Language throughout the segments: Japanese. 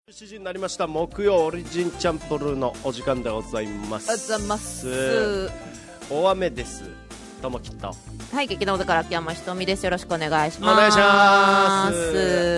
7時になりました。木曜オリジンチャンプルーのお時間でございます。 おはようございます。 大雨です。どうもきっと。 はい、劇団小田から秋山ひとみです。よろしくお願いします。 お願いします。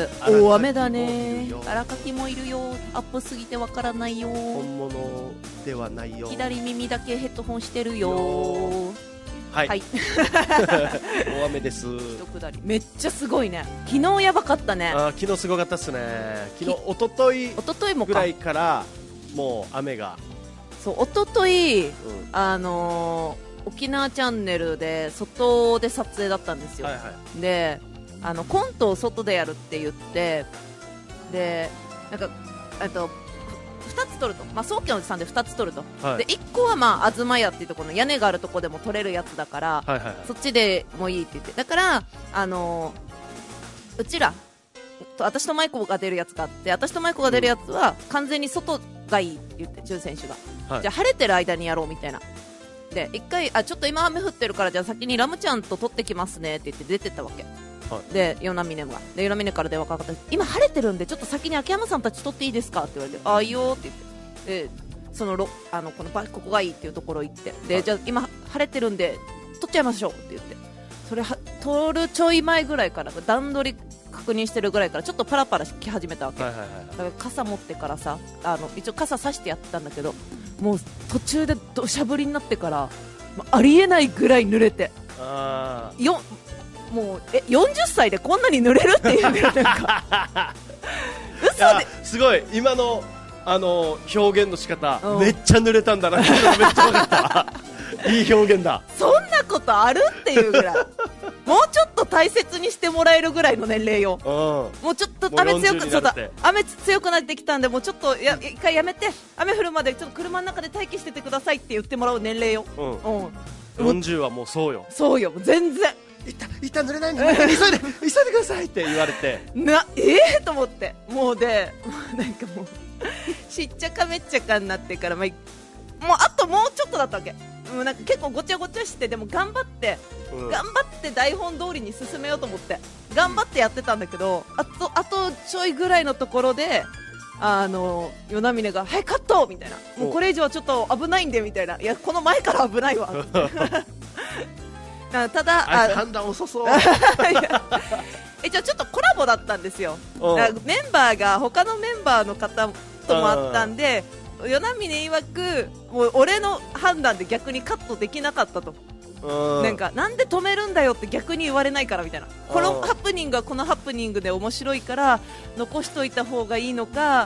大雨だね。荒かきもいるよ。アップすぎてわからないよ。 本物ではないよ。 左耳だけヘッドホンしてるよ。 はい、 はい、 大雨です。 めっちゃすごいね。昨日やばかったね。 昨日すごかったっすね。昨日一昨日もぐらいからもう雨が。 そう、一昨日、沖縄チャンネルで外で撮影だったんですよ、はいはい、でコントを外でやるって言って、でなんか2つ撮ると、総家のおじさんで2つ撮ると、はい、で1個は東屋っていうところの屋根があるところでも撮れるやつだから、はいはいはい、そっちでもいいって言って、だからうちら私と舞子が出るやつがあって、私と舞子が出るやつは完全に外がいいって言って、潤選手が、はい、じゃあ晴れてる間にやろうみたいな。で一回ちょっと今雨降ってるからじゃあ先にラムちゃんと撮ってきますねって言って出てったわけ、はい、で与那嶺から電話かかって今晴れてるんでちょっと先に秋山さんたち撮っていいですかって言われて、ああいいよって言って、でここがいいっていうところ行って、で、はい、じゃあ今晴れてるんで撮っちゃいましょうって言って、それ撮るちょい前ぐらいから段取り確認してるぐらいからちょっとパラパラ来始めたわけ、はいはいはい、だから傘持ってからさ一応傘さしてやってたんだけど、もう途中で土砂降りになってからありえないぐらい濡れて、もう40歳でこんなに濡れるっていうなんか嘘ですごい今の表現の仕方、めっちゃ濡れたんだなってめっちゃ分かったいい表現だ。 そんなことあるっていうぐらいもうちょっと大切にしてもらえるぐらいの年齢よ。もうちょっと雨強くなってきたんで、もうちょっと一回やめて、雨降るまでちょっと車の中で待機しててくださいって言ってもらう年齢よ。 40はもうそうよ。 そうよ、全然一旦濡れないんで急いでくださいって言われてと思って、もうなんかもうしっちゃかめっちゃかになってから、もうあともうちょっとだったわけ。もうなんか結構ごちゃごちゃして、でも頑張って台本通りに進めようと思って頑張ってやってたんだけど、あとちょいぐらいのところで与那嶺がはいカットみたいな、もうこれ以上はちょっと危ないんでみたいな、いやこの前から危ないわただ判断遅そう一応ちょっとコラボだったんですよ。メンバーが他のメンバーの方ともあったんで、与那嶺曰くもう俺の判断で逆にカットできなかったと、なんで止めるんだよって逆に言われないからみたいな、このハプニングはこのハプニングで面白いから残しといた方がいいのか、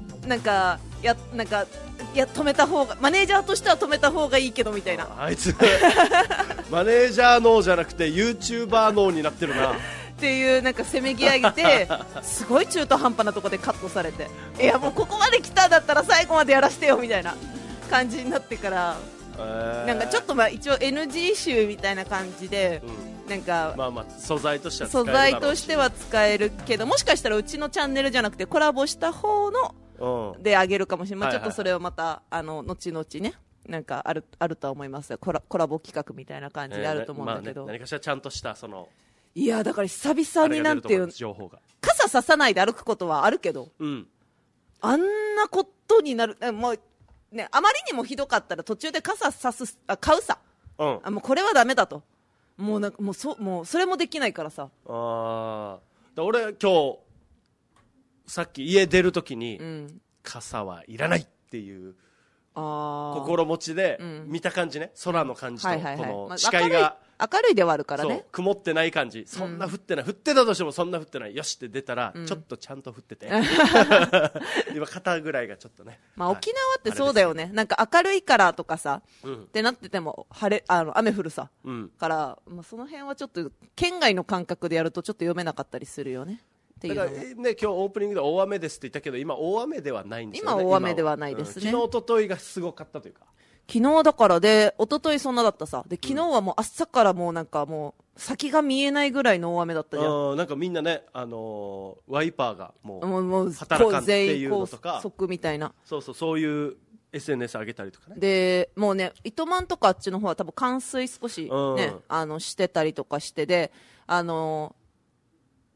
止めた方が、マネージャーとしては止めた方がいいけどみたいな、 あいつマネージャー脳じゃなくて YouTuber 脳になってるなっていうなんかせめぎ合いですごい中途半端なところでカットされて、いやもうここまで来たんだったら最後までやらせてよみたいな感じになってから、なんかちょっと一応 NG 集みたいな感じで、なんか素材としては使えるけど、もしかしたらうちのチャンネルじゃなくてコラボした方のであげるかもしれない、ちょっとそれをまた後々ね、なんかあるとは思いますよ。コラボ企画みたいな感じであると思うんだけど、 何かしらちゃんとしたいやだから久々になんていう傘ささないで歩くことはあるけど、あんなことになる、もうね、あまりにもひどかったら途中で傘買うさ、もうこれはダメだと、もうそれもできないからさ。 俺今日さっき家出るときに、傘はいらないっていう心持ちで見た感じね、空の感じとこの視界が明るいではあるからね、 曇ってない感じ、そんな降ってない、降ってたとしてもそんな降ってない、よしって出たら、ちょっとちゃんと降ってて今肩ぐらいがちょっとね、 沖縄ってそうだよね、なんか明るいからとかさ、ってなってても雨降るさ、から、その辺はちょっと県外の感覚でやるとちょっと読めなかったりするよね。 だからね、今日オープニングで大雨ですって言ったけど、今大雨ではないんですよね。 今大雨ではないですね。 昨日一昨日がすごかったというか、 昨日だからで、一昨日そんなだったさ。で、昨日はもう朝からもうなんかもう先が見えないぐらいの大雨だったじゃん。 なんかみんなね、ワイパーがもう働かんっていうのとか、 高速みたいな。 そういう SNS 上げたりとかね。 で、もうね、糸満とかあっちの方は多分冠水少しね、してたりとかしてで、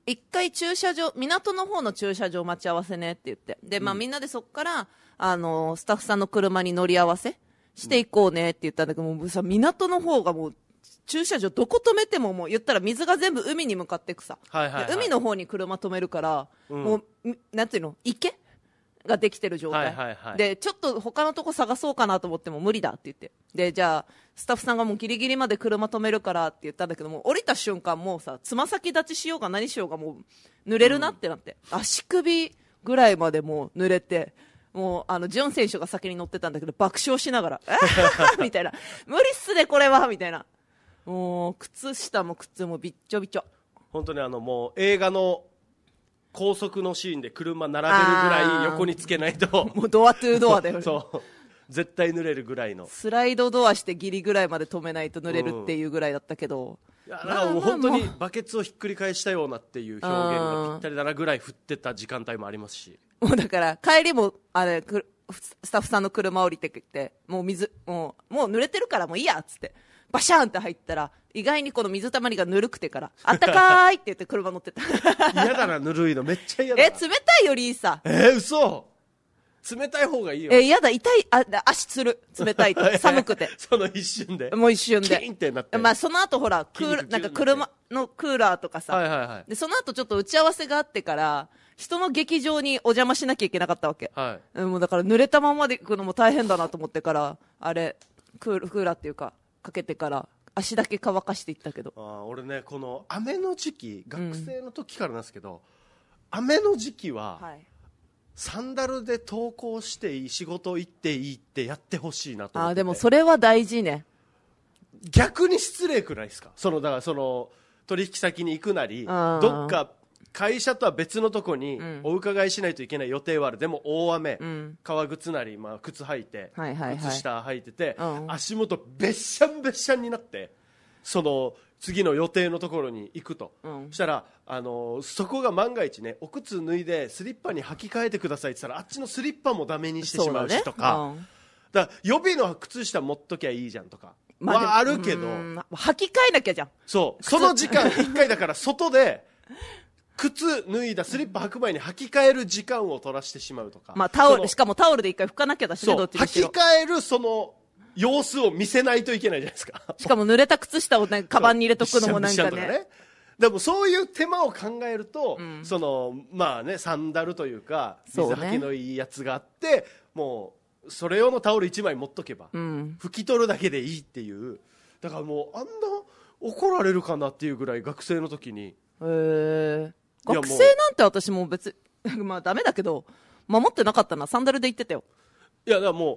一回駐車場、港の方の駐車場待ち合わせねって言って。で、まあみんなでそっから、スタッフさんの車に乗り合わせしていこうねって言ったんだけど、もうさ、港の方がもう、駐車場どこ止めてももう言ったら水が全部海に向かってくさ。海の方に車止めるから、もう、なんていうの池ができてる状態、でちょっと他のとこ探そうかなと思っても無理だって言って、でじゃあスタッフさんがもうギリギリまで車止めるからって言ったんだけども、降りた瞬間もうさ、つま先立ちしようが何しようがもう濡れるなってなって、足首ぐらいまでもう濡れて、もうジョン選手が先に乗ってたんだけど爆笑しながらみたいな、無理っすねこれはみたいな、もう靴下も靴もびっちょびちょ。 本当にもう映画の高速のシーンで車並べるぐらい横につけないともうドアトゥードアだよねそう絶対濡れるぐらいの、 スライドドアしてギリぐらいまで止めないと濡れるっていうぐらいだったけど、 いやだからもう本当にバケツをひっくり返したようなっていう表現がぴったりだなぐらい降ってた時間帯もありますし、 もうだから帰りもスタッフさんの車降りてきて、もうもう濡れてるからもういいやっつってバシャーンって入ったら、意外にこの水たまりがぬるくてから、あったかーいって言って車乗ってた嫌だな、ぬるいのめっちゃ嫌だな。 冷たいよりいいさ。 嘘、冷たい方がいいよ。 嫌だ、痛い、足つる、冷たいと寒くてその一瞬でもう一瞬でキーンってなって、 まあその後ほらなんか車のクーラーとかさ、でその後ちょっと打ち合わせがあってから人の劇場にお邪魔しなきゃいけなかったわけ、もうだから濡れたままで行くのも大変だなと思ってから、あれクーラーっていうかかけてから足だけ乾かしていったけど、 俺ね、この雨の時期、学生の時からなんですけど、雨の時期は、サンダルで登校していい、仕事行っていいってやってほしいなと思ってて。 でもそれは大事ね。 逆に失礼くないですか。だから取引先に行くなり、どっか会社とは別のとこにお伺いしないといけない予定はある、でも大雨、革靴なり、靴履いて、靴下履いてて、足元べっしゃんべっしゃんになって、次の予定のところに行くと、そしたらそこが万が一ね、お靴脱いでスリッパに履き替えてくださいって言ったら、あっちのスリッパもダメにしてしまうしとか、だから予備の靴下持っときゃいいじゃんとかはあるけど、 履き替えなきゃじゃん。 その時間1回だから外で靴脱いだスリッパ履く前に履き替える時間を取らしてしまうとか、 しかもタオルで一回拭かなきゃだしね、どっちにしろ。 履き替えるその様子を見せないといけないじゃないですか。 しかも濡れた靴下をなんかカバンに入れとくのもなんかね。 でもそういう手間を考えると、まあね、サンダルというか水はきのいいやつがあって、もうそれ用のタオル1枚持っとけば、拭き取るだけでいいっていう。だからもうあんな怒られるかなっていうぐらい学生の時に。 学生なんて私も別まあダメだけど守ってなかったな。サンダルで行ってたよ。 いやだからもう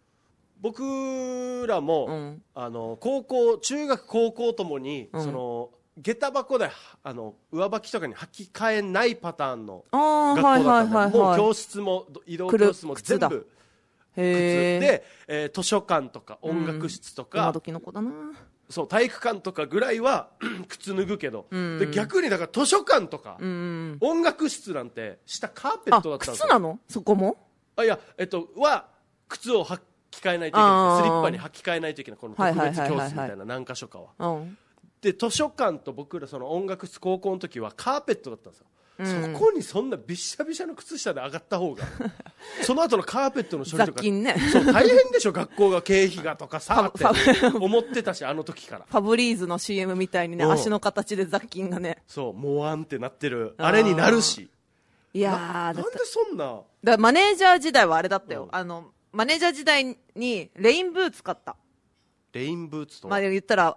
僕らも、中学高校ともに、下駄箱で上履きとかに履き替えないパターンの学校だったんで、もう教室も移動教室も全部靴で、図書館とか音楽室とか、 今時の子だな。 そう体育館とかぐらいは靴脱ぐけど、で逆にだから図書館とか、音楽室なんて下カーペットだったんですよ。 靴なのそこも。 いやは靴を履き替えないといけない、スリッパに履き替えないといけない、この特別教室みたいな何か所かは、で図書館と僕らその音楽室高校の時はカーペットだったんですよ。そこにそんなびっしゃびしゃの靴下で上がった方がその後のカーペットの処理とか雑菌ね、 そう大変でしょ学校が経費がとかさって思ってたし、あの時からファブリーズの CM みたいにね、足の形で雑菌がね、 そうもわんってなってるあれになるし、 いやなんでそんなだマネージャー時代はあれだったよ、マネージャー時代にレインブーツ買った。 レインブーツと言ったら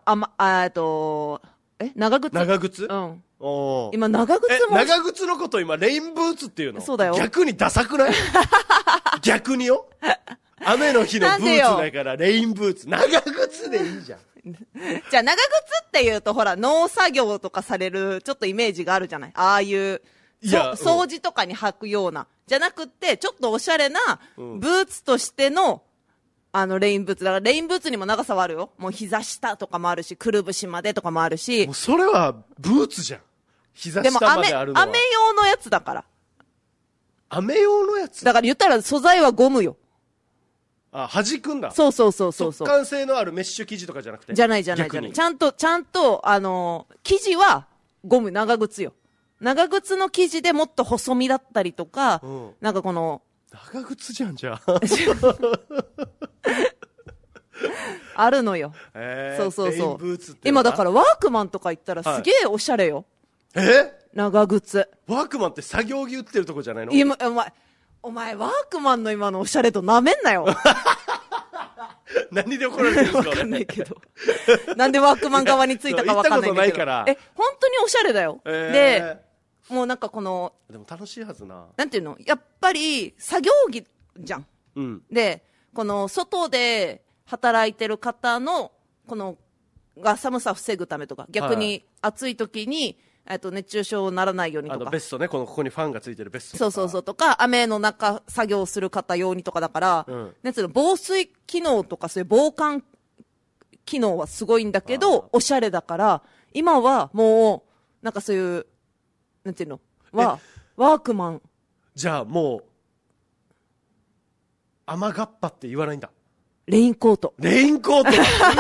長靴、今長靴のこと今レインブーツっていうの。 そうだよ。 逆にダサくない逆によ、雨の日のブーツだからレインブーツ、長靴でいいじゃんじゃあ長靴っていうとほら農作業とかされるちょっとイメージがあるじゃない、ああいう掃除とかに履くような、じゃなくってちょっとおしゃれなブーツとしてのレインブーツだから、レインブーツにも長さはあるよ。もう膝下とかもあるし、くるぶしまでとかもあるし。 もうそれはブーツじゃん。膝下まであるのは。 でも雨用のやつだから。 雨用のやつだから言ったら素材はゴムよ。 弾くんだ。 そう。 速乾性のあるメッシュ生地とかじゃなくて。 じゃない。ちゃんと、生地はゴム、長靴よ。 長靴の生地でもっと細身だったりとか、なんかこの、 長靴じゃん、じゃあ。 あるのよ。そうそうそう。今だからワークマンとか行ったらすげえおしゃれよ。長靴。 ワークマンって作業着売ってるとこじゃないの？ お前ワークマンの今のおしゃれとなめんなよ。 何で怒られてるんですか？ わかんないけど。なんでワークマン側についたかわかんないけど。 行ったことないから。 本当におしゃれだよ。で、もうなんかこの、 でも楽しいはずな。 なんていうの？やっぱり作業着じゃん。で、この外で働いてる方の、この、が寒さを防ぐためとか、逆に暑い時に、熱中症にならないようにとか。 ベストね、ここにファンがついてるベスト。 そうとか、雨の中作業する方用にとかだから、なんつうの、防水機能とかそういう防寒機能はすごいんだけど、おしゃれだから、今はもう、なんかそういう、なんていうの、ワークマン。 じゃあもう、雨がっぱって言わないんだ。 レインコート。 レインコート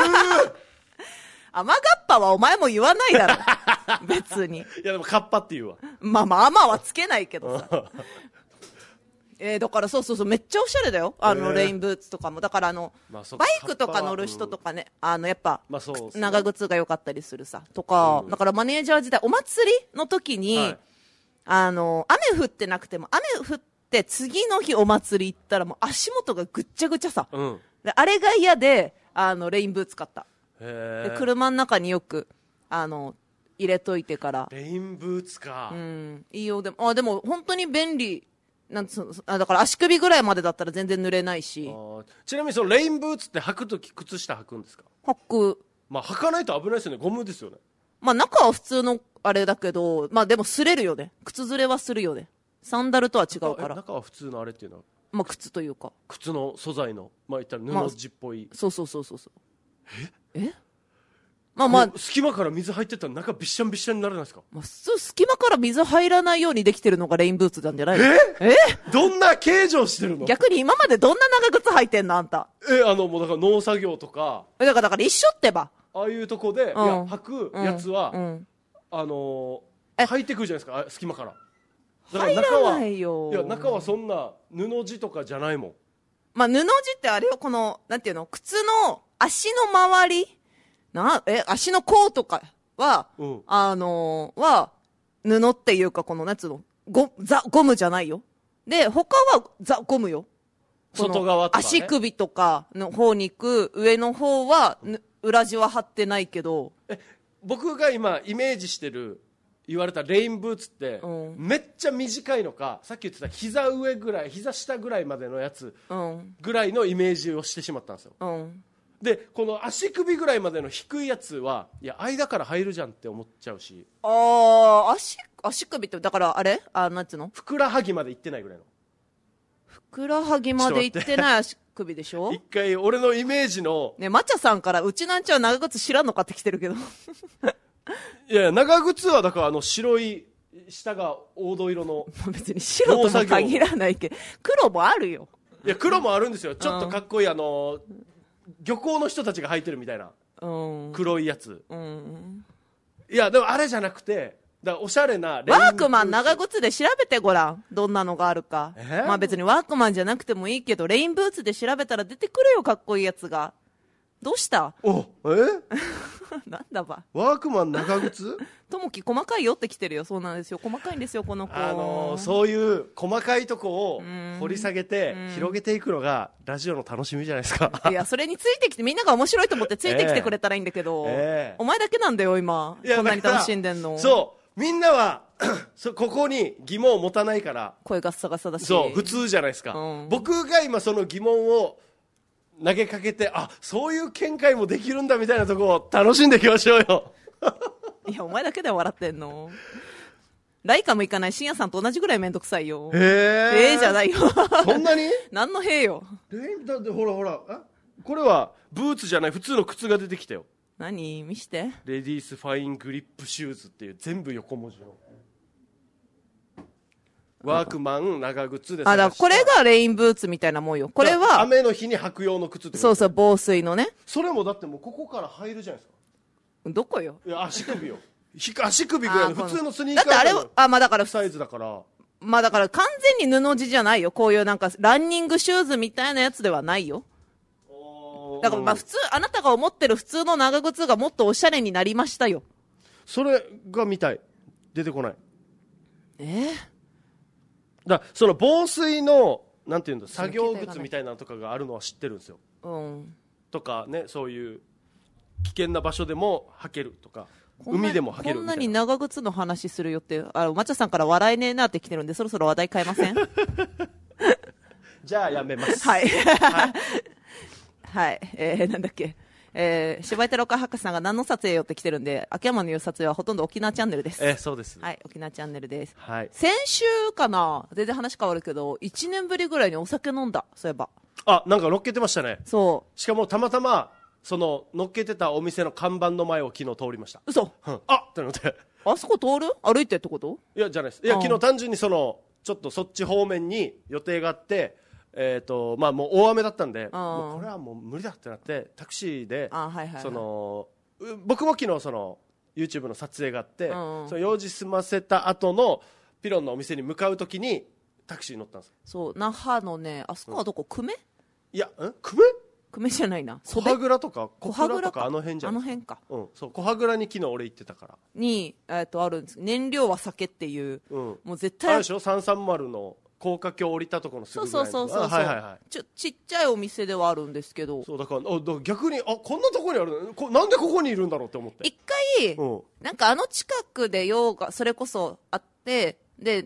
雨がっぱはお前も言わないだろ。別に。いやでもカッパって言うわ。 まあまあ、雨はつけないけどさ。だからそう、めっちゃおしゃれだよ。レインブーツとかも。だからバイクとか乗る人とかね、やっぱ、長靴が良かったりするさ。とか、だからマネージャー時代、お祭りの時に、雨降ってなくても、雨降って次の日お祭り行ったらもう足元がぐっちゃぐちゃさ。であれが嫌で、レインブーツ買った。で車の中によく、入れといてから。 レインブーツか。 いいよ。でも本当に便利。だから足首ぐらいまでだったら全然濡れないし。 ちなみにそのレインブーツって履くとき靴下履くんですか？ 履く。 まあ履かないと危ないですよね。ゴムですよね。 まあ中は普通のあれだけど、まあでも擦れるよね。靴ずれはするよね。サンダルとは違うから。 中は普通のあれっていうのは？ まあ靴というか。 靴の素材の、まあ言ったら布地っぽい。 そう。えまあ隙間から水入ってったら中びっしゃんびっしゃんにならないですか？ 隙間から水入らないようにできてるのがレインブーツなんじゃないの？ どんな形状してるの？ 逆に今までどんな長靴履いてんのあんた？ もうだから農作業とか。 だから一緒ってば。 ああいうとこで、履くやつは、履いてくるじゃないですか、隙間から。 だから中は、入らないよ。 いや、中はそんな布地とかじゃないもん。 まあ布地ってあれよ、この、なんていうの、靴の足の周り足の甲とかは、は、布っていうか、この、なんつうの、ゴムじゃないよ。で、他はゴムよ。 外側とか、ね。 足首とかの方に行く、上の方は、裏地は貼ってないけど。 僕が今、イメージしてる、言われたレインブーツって、めっちゃ短いのか、さっき言ってた膝上ぐらい、膝下ぐらいまでのやつぐらいのイメージをしてしまったんですよ。でこの足首ぐらいまでの低いやつはいや間から入るじゃんって思っちゃうし。 足首ってだからあれなんていうの、 ふくらはぎまで行ってないぐらいの。 ふくらはぎまで行ってない足首でしょ。 一回俺のイメージのね、マチャさんからうちなんちゃは長靴知らんの買ってきてるけどいや長靴はだから白い下が黄土色の別に白とも限らないけど黒もあるよ。 いや黒もあるんですよ。ちょっとかっこいい漁港の人たちが履いてるみたいな、黒いやつ、いやでもあれじゃなくて、だからおしゃれなレインブーツ。 ワークマン長靴で調べてごらん、どんなのがあるか。まあ別にワークマンじゃなくてもいいけどレインブーツで調べたら出てくるよ、かっこいいやつが。どうした？なんだば。 ワークマン長靴？ ともき細かいよって来てるよ。そうなんですよ、細かいんですよこの子。 そういう細かいとこを掘り下げて広げていくのがラジオの楽しみじゃないですか。 いやそれについてきてみんなが面白いと思ってついてきてくれたらいいんだけど、お前だけなんだよ今こんなに楽しんでんの。 そうみんなはここに疑問を持たないから声ガッサガサだし、 そう普通じゃないですか、僕が今その疑問を投げかけて、そういう見解もできるんだみたいなとこを楽しんでいきましょうよいやお前だけで笑ってんの。ライカも行かない深夜さんと同じぐらいめんどくさいよ。じゃないよそんなに何のへよ。 だってほらこれはブーツじゃない普通の靴が出てきたよ。 何見して。 レディースファイングリップシューズっていう全部横文字のワークマン長靴で。 だからこれがレインブーツみたいなもんよ。これは雨の日に履く用の靴ってこと。 そう防水のね。 それもだってもうここから入るじゃないですか。 どこよ。 いや足首よ足首ぐらいの普通のスニーカーだってあれ、まあだから、 サイズだから。 まあだから完全に布地じゃないよ。こういうなんかランニングシューズみたいなやつではないよ。だからまあ普通、あなたが思ってる普通の長靴がもっとおしゃれになりましたよ。 それが見たい。出てこない。だからその防水の、なんていうんだ、作業靴みたいなのとかがあるのは知ってるんですよ。とかね、そういう危険な場所でも履けるとか。海でも履けるみたいな。 こんなに長靴の話するよって、マチャさんから笑えねえなって来てるんで、そろそろ話題変えません？ じゃあやめます。 はい。はい。なんだっけ。柴井太郎博士さんが何の撮影よって来てるんで、秋山の言う撮影はほとんど沖縄チャンネルです。 そうです。 はい、沖縄チャンネルです。 はい。 先週かな、全然話変わるけど、1年ぶりぐらいにお酒飲んだ、そういえば。 なんか乗っけてましたね。 そう。 しかもたまたま、その乗っけてたお店の看板の前を昨日通りました。 嘘。 ってなって。 あそこ通る？歩いてってこと？ いや、じゃないです。いや、昨日単純にちょっとそっち方面に予定があって、まあもう大雨だったんで、もうこれはもう無理だってなって、タクシーで、僕も昨日YouTube の撮影があって、その用事済ませた後のピロンのお店に向かうときにタクシーに乗ったんです。 そう、那覇のね、あそこはどこ？久米？ いや、久米？ 久米じゃないな。 小羽倉とか小倉とかあの辺じゃない。 あの辺か。 そう、小羽倉に昨日俺行ってたから。 に、あるんです。燃料は酒っていう、もう絶対。 あるでしょ330の高架橋降りたところのすぐぐらいの。 そう。ちっちゃいお店ではあるんですけど。 そう、だから逆に、こんなところにあるの？なんでここにいるんだろうって思って。 一回、なんか近くで用が、それこそあって、で、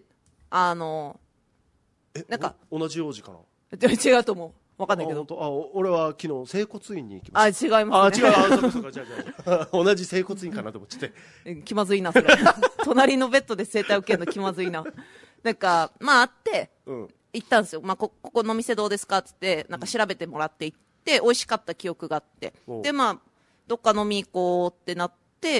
なんか。 同じ用事かな？ 違うと思う。わかんないけど。 俺は昨日整骨院に行きました。 違いますね。 そうか、じゃあ同じ整骨院かなと思ってて。 気まずいな、それ。隣のベッドで整体受けるの気まずいな。なんか、まあ、あって、行ったんですよ。まあ、ここの店どうですかって言って、なんか調べてもらって行って、美味しかった記憶があって。で、まあ、どっか飲み行こうってなって、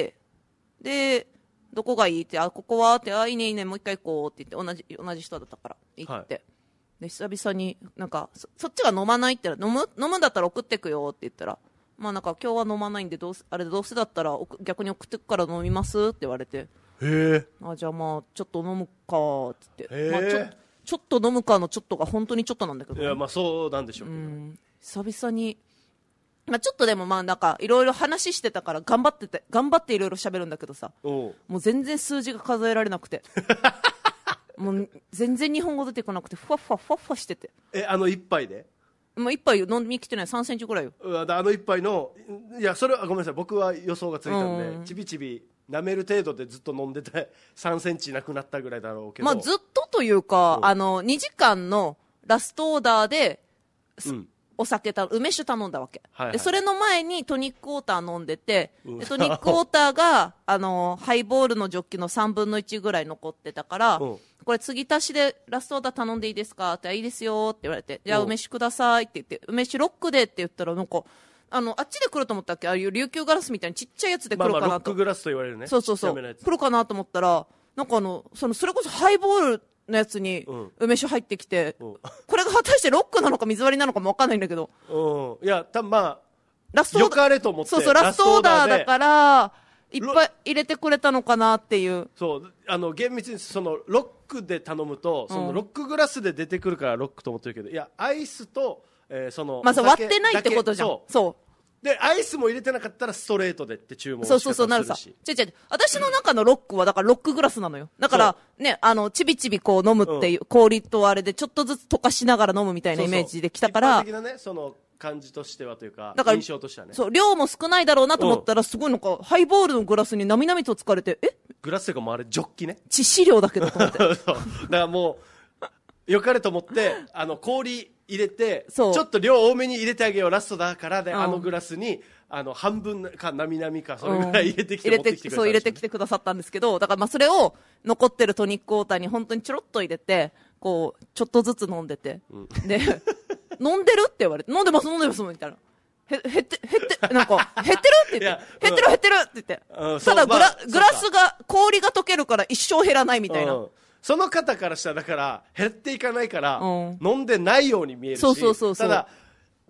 で、どこがいいって、ここはって、いいね、もう一回行こうって言って、同じ人だったから、行って。で、久々になんか、そっちが飲まないって言ったら、飲むんだったら送ってくよって言ったら、まあなんか今日は飲まないんで、どうせだったら逆に送ってくから飲みますって言われて。じゃあまあ、ちょっと飲むかって言って。まあちょっと飲むかのちょっとが本当にちょっとなんだけど、ね。 いや、まあそうなんでしょうけど。 久々に。まあちょっとでもまあなんか、いろいろ話してたから頑張っていろいろ喋るんだけどさ。もう全然数字が数えられなくて。もう全然日本語出てこなくてふわしてて。 一杯でもう一杯飲みきてない3センチぐらいよ。 一杯の、いや、それはごめんなさい、僕は予想がついたんで、ちびちび舐める程度でずっと飲んでて3センチなくなったぐらいだろうけど、 まあずっとというか、2時間のラストオーダーで、お酒梅酒頼んだわけ、でそれの前にトニックウォーター飲んでて、でトニックウォーターがハイボールのジョッキの3分の1ぐらい残ってたから、これ継ぎ足しでラストオーダー頼んでいいですかって、いいですよって言われて、じゃあ梅酒くださいって言って、梅酒ロックでって言ったら、なんかあっちで来ると思ったっけ、ああいう琉球ガラスみたいにちっちゃいやつで来るかなと。 ロックグラスと言われるね。 そう来るかなと思ったら、なんかそれこそハイボールのやつに梅酒入ってきて、これが果たしてロックなのか水割りなのかも分かんないんだけど、 いや多分まあラストよかれと思って、 ラストオーダーだからいっぱい入れてくれたのかなっていう。 そう厳密にロックで頼むと、そのロックグラスで出てくるからロックと思ってるけど、いやアイスとまあ割ってないってことじゃん。そうでアイスも入れてなかったらストレートでって注文そうなるさ。私の中のロックはだからロックグラスなのよ。だからね、ちびちびこう飲むっていう、氷とあれでちょっとずつ溶かしながら飲むみたいなイメージできたから、 一般的なね、その感じとしてはというか、 だから印象としてはね。 そう、量も少ないだろうなと思ったら、すごいなんかハイボールのグラスになみなみと疲れて、 グラスというかもうあれジョッキね。 致死量だけどと思って。 だからもうよかれと思って氷入れてちょっと量多めに入れてあげようラストだからで、グラスに半分かなみなみかそれぐらい入れてきて持ってきてくださった、 そう入れてきてくださったんですけど、だからまあそれを残ってるトニックウォーターに本当にちょろっと入れて、こうちょっとずつ飲んでて、で飲んでるって言われて、飲んでますみたいな。減ってなんか減ってるって言って、減ってるって言って、ただグラスが氷が溶けるから一生減らないみたいな。 その方からしたらだから減っていかないから、飲んでないように見えるし、ただ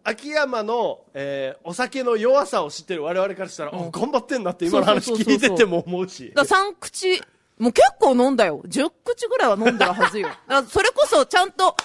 秋山の、お酒の弱さを知ってる我々からしたら、頑張ってんなって今の話聞いてても思うし。 だ3口、もう結構飲んだよ。10口ぐらいは飲んでるはずよ。だからそれこそちゃんと、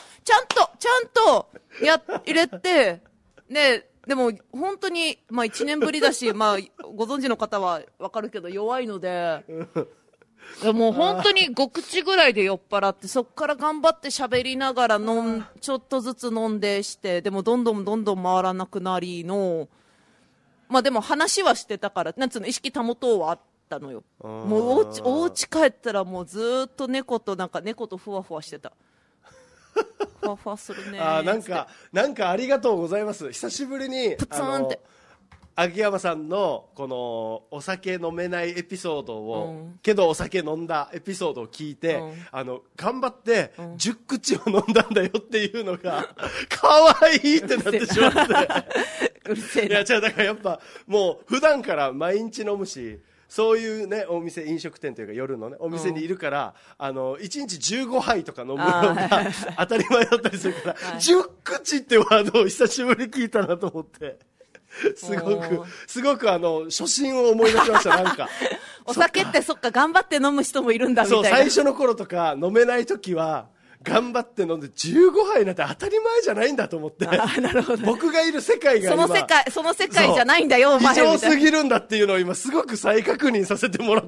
入れて、でも本当に、まあ1年ぶりだし、まあご存知の方はわかるけど弱いので、もう本当に5口ぐらいで酔っ払って、そっから頑張って喋りながらちょっとずつ飲んでして、でもどんどん回らなくなりの、まあでも話はしてたから、なんつうの、意識保とうはあったのよ。もうお家帰ったらもうずーっと猫とふわふわしてた。ふわふわするねー。 なんかありがとうございます。久しぶりに、 プツンって。 秋山さんのこのお酒飲めないエピソードを、けどお酒飲んだエピソードを聞いて、頑張って10口を飲んだんだよっていうのが可愛いってなってしまってうるせえな。 いや違う、だからやっぱもう普段から毎日飲むし、そういうね、お店、飲食店というか夜のね、お店にいるから、1日15杯とか飲むのが当たり前だったりするから、10口ってワードを久しぶりに聞いたなと思って。すごく初心を思い出しました、なんか。 お酒ってそっか、頑張って飲む人もいるんだみたいな。 そう、最初の頃とか飲めない時は、頑張って飲んで15杯なんて当たり前じゃないんだと思って。 なるほど。 僕がいる世界が今その世界じゃないんだよ、お前。 異常すぎるんだっていうのを今すごく再確認させてもらった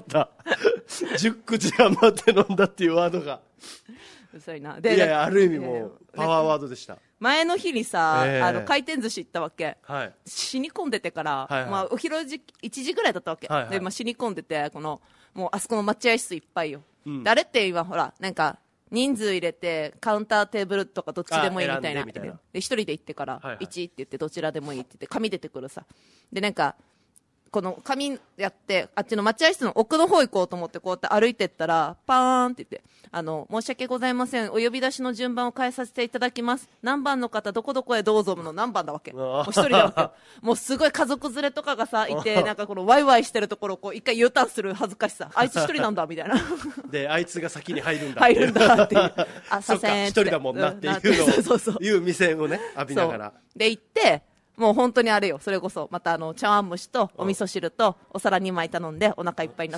。10口頑張って飲んだっていうワードが。 うるさいな。 いやいや、ある意味もうパワーワードでした。 前の日にさ、回転寿司行ったわけ。 はい。 死に込んでてから、まあ、お昼1時ぐらいだったわけ。で、まあ、死に込んでて、もう、あそこの待合室いっぱいよ。あれって今、ほら、なんか、人数入れて、カウンターテーブルとかどっちでもいいみたいな。で、一人で行ってから、1って言ってどちらでもいいって言って、紙出てくるさ。で、なんか、この紙やって、あっちの待合室の奥の方行こうと思って、こうやって歩いてったら、パーンって言って、申し訳ございません。お呼び出しの順番を変えさせていただきます。何番の方、どこどこへどうぞの何番だわけ。もう一人だわけ。もうすごい家族連れとかがさ、いて、なんかこのワイワイしてるところをこう一回 U ターンする恥ずかしさ。あいつ一人なんだ、みたいな。 で、あいつが先に入るんだ。 入るんだっていう。あ、 そっか、一人だもんなっていうのを、いう目線をね、浴びながら。 で、行って、もう本当にあれよ、それこそ、また茶碗蒸しとお味噌汁とお皿2枚頼んでお腹いっぱいになって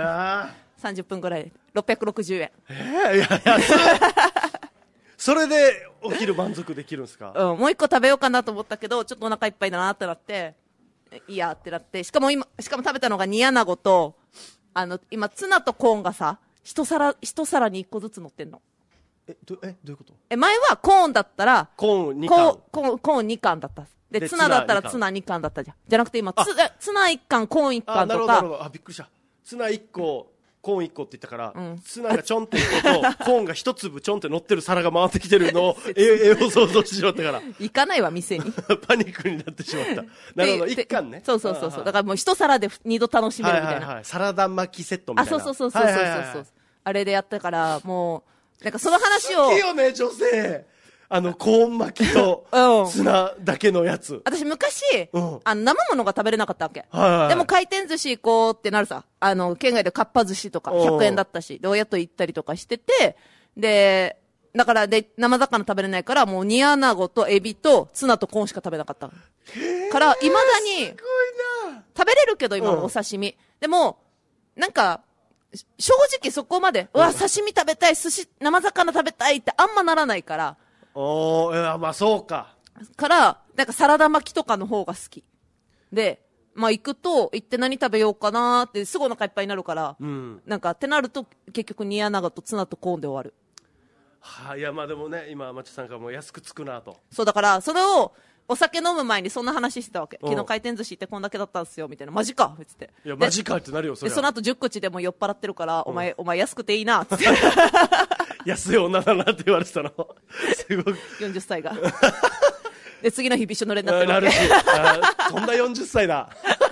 、30分ぐらい、660円。 いや、それでお昼満足できるんですか？ もう一個食べようかなと思ったけど、ちょっとお腹いっぱいだなってなって、いいやってなって、しかも食べたのが煮穴子と、今、ツナとコーンがさ、一皿に1個ずつ乗ってんの。 どういうこと？ 前はコーンだったら、 コーン2貫。 コーン2貫だった。で、ツナだったらツナ2貫だったじゃん。じゃなくて今、ツナ1貫、コーン1貫とか。 なるほど。びっくりした。ツナ1個、コーン1個って言ったから、ツナがちょんって1個と、コーンが1粒ちょんって乗ってる皿が回ってきてるのを、を想像してしまったから。 行かないわ、店に。 パニックになってしまった。なるほど、1貫ね。 そう。だからもう1皿で2度楽しめるみたいな。 サラダ巻きセットみたいな。 そう。あれでやったから、もう、なんかその話を。 好きよね、女性。コーン巻きとツナだけのやつ。 私昔、生物が食べれなかったわけ。でも回転寿司行こうってなるさ。県外でかっぱ寿司とか100円だったし、で、親と行ったりとかしてて、で、だから、で、生魚食べれないから、もう煮穴子とエビとツナとコーンしか食べなかった。から、未だに、食べれるけど今のお刺身。でも、なんか、正直そこまで、うわ、刺身食べたい、生魚食べたいってあんまならないから、 まあそうか。 から、なんかサラダ巻きとかの方が好き。で、まあ行って何食べようかなーってすぐお腹いっぱいになるから、なんかってなると結局煮穴子とツナとコーンで終わる。 いやまあでもね、今、まちさんからもう安くつくなと。 そうだから、それを、お酒飲む前にそんな話してたわけ。昨日回転寿司行ってこんだけだったんすよ、みたいな。マジかつって。 いや、マジかってなるよ、それ。 で、その後10口でも酔っ払ってるから、お前安くていいな、つって。 安い女だなって言われてたの。すごく。 40歳が。で、次の日びしょ濡れになってるわけ。 なるし。そんな40歳だ。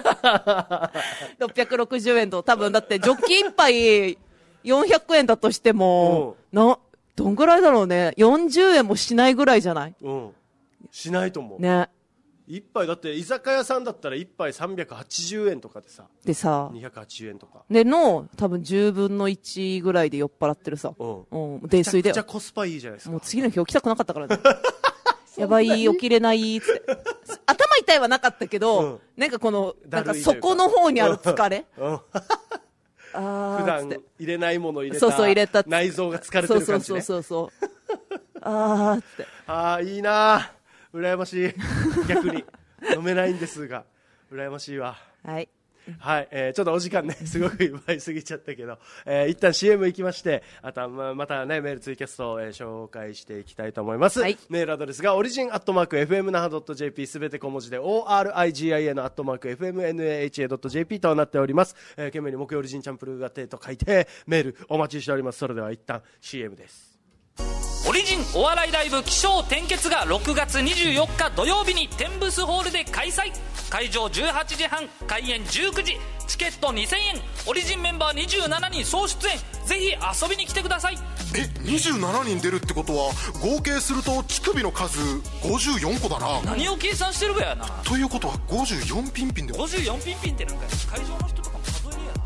660円と、多分だって、ジョッキ一杯400円だとしても、どんぐらいだろうね。40円もしないぐらいじゃない？ しないと思う。 ね。 一杯だって居酒屋さんだったら一杯380円とかでさ。 でさ。 280円とか。 での、多分10分の1ぐらいで酔っ払ってるさ。泥酔で。 めちゃくちゃコスパいいじゃないですか。 もう次の日起きたくなかったからね。やばい、起きれない、つって。 体はなかったけど、なんかこの、なんか底の方にある疲れ。 普段入れないもの入れた。入れた。内臓が疲れてる感じね。 そう。って。 いいな羨ましい。逆に。飲めないんですが、羨ましいわ。 はい。 はい、ちょっとお時間ね、すごく奪いすぎちゃったけど、一旦 CM 行きまして、あとはまたね、メールツイキャストを、紹介していきたいと思います。はい、メールアドレスが、origin@fmnaha.jp、すべて小文字で、origin@fmnaha.jp となっております。懸命に木曜オリジンチャンプルーがてと書いて、メールお待ちしております。それでは一旦 CM です。 オリジンお笑いライブ起承転結が6月24日土曜日にテンブスホールで開催。会場18時半、開演19時、チケット2000円、オリジンメンバー27人総出演。ぜひ遊びに来てください。 27人出るってことは合計すると乳首の数54個だな。 何を計算してるかやな。 ということは54ピンピンでは。 54ピンピンってなんか会場の人とかも数えるやな。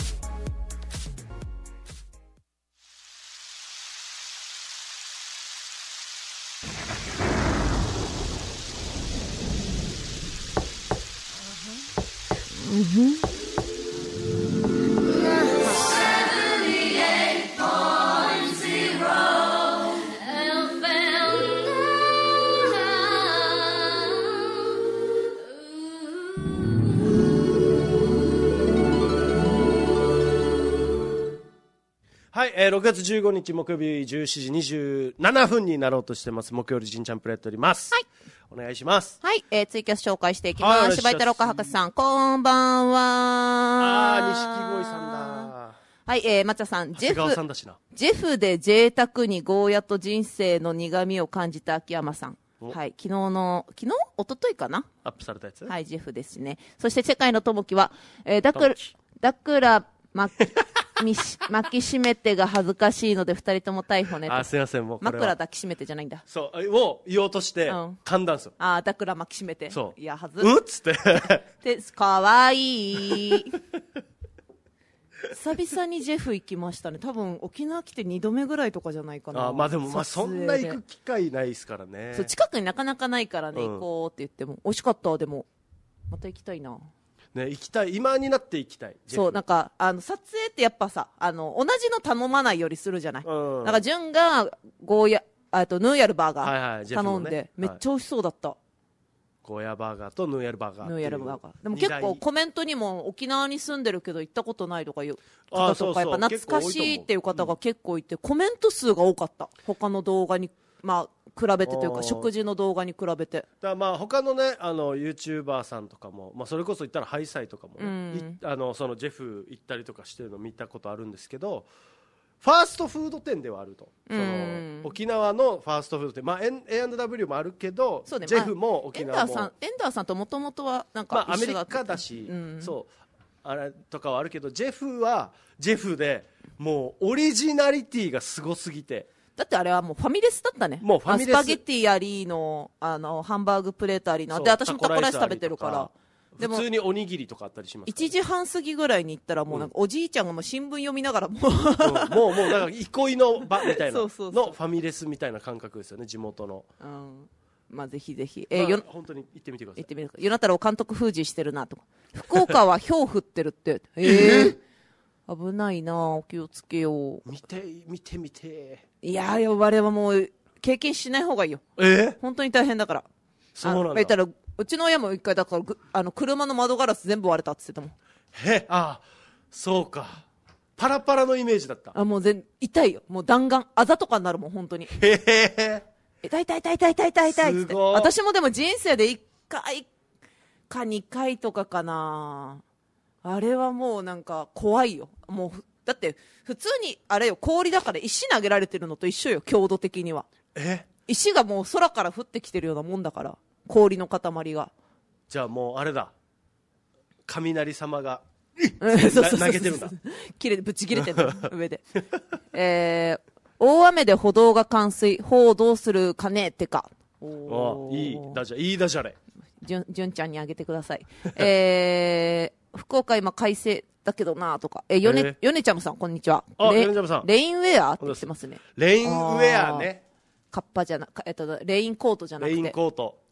はい、6月15日木曜日17時27分になろうとしてます。木曜日ジンチャンプルやっております。はい。お願いします。 はい、ツイキャス紹介していきます。柴井太郎博士さん、こんばんは。 錦鯉さんだ。 はい、松田さん、ジェフで贅沢にゴーヤと人生の苦味を感じた秋山さん。はい、昨日一昨日かなアップされたやつ。 はい、ジェフですね。そして世界の友樹は、だくら巻きしめてが恥ずかしいので二人とも逮捕ね。 すいません、もうこれは枕抱きしめてじゃないんだ。 そうを言おうとして噛んだんですよ。 だから巻きしめて。 そう。 いや、はず。 っつってかわいい。久々にジェフ行きましたね。多分沖縄来て2度目ぐらいとかじゃないかな。 でもそんな行く機会ないですからね。 そう、近くになかなかないからね、行こうって言っても美味しかった。でもまた行きたいな。 ね、行きたい。今になって行きたい。 そう、なんか撮影ってやっぱさ、同じの頼まないよりするじゃない。なんか潤がゴーヤヌーヤルバーガー頼んで、めっちゃ美味しそうだった。 ゴーヤバーガーとヌーヤルバーガー。 ヌーヤルバーガー。でも結構コメントにも沖縄に住んでるけど行ったことないとかいう方とか、やっぱ懐かしいっていう方が結構いて、コメント数が多かった。他の動画に比べてというか、食事の動画に比べて。 だ他のね、YouTuber さんとかも、それこそ言ったらハイサイとかもね、そのジェフ行ったりとかしてるの見たことあるんですけど、ファーストフード店ではあると。その沖縄のファーストフード店、A&W もあるけど、ジェフも沖縄も。 エンダーさんともともとはなんかアメリカだし、そうあれとかはあるけど、ジェフはジェフでもうオリジナリティがすごすぎて。 だってあれはもうファミレスだったね。 もうファミレス。 スパゲッティありの、ハンバーグプレートありの。で、私もタコライス食べてるから。 でも普通におにぎりとかあったりします、 1時半過ぎぐらいに行ったらもうなんかおじいちゃんがもう新聞読みながらもうなんか憩いの場みたいなのファミレスみたいな感覚ですよね、地元の。 ぜひぜひ。 本当に行ってみてください。 行ってみてください。与那太郎監督封じしてるなとか。福岡は氷降ってるって。危ないな、お気をつけよう。 見て。 いやー、我々はもう経験しない方がいいよ。本当に大変だから。 そうなんだ。 言ったらうちの親も一回だから車の窓ガラス全部割れたって言ってたもん。そうか。パラパラのイメージだった。 もう痛いよ。もう弾丸あざとかになるもん本当に。痛い。私もでも人生で1回か2回とかかな。あれはもうなんか怖いよ。もうだって普通にあれよ、氷だから石投げられてるのと一緒よ、強度的には。石がもう空から降ってきてるようなもんだから、氷の塊が。じゃあもうあれだ、雷様が投げてるんだ。 ぶち切れてる上で。大雨で歩道が冠水、歩をどうするかねってか。 いいダジャレ。 純ちゃんにあげてください。福岡今快晴だけどなとか。ヨネちゃむさんこんにちは。 ヨネちゃむさん。 レインウェアって言ってますね。 レインウェアね。 カッパじゃなレインコートじゃなくて。 レインコート。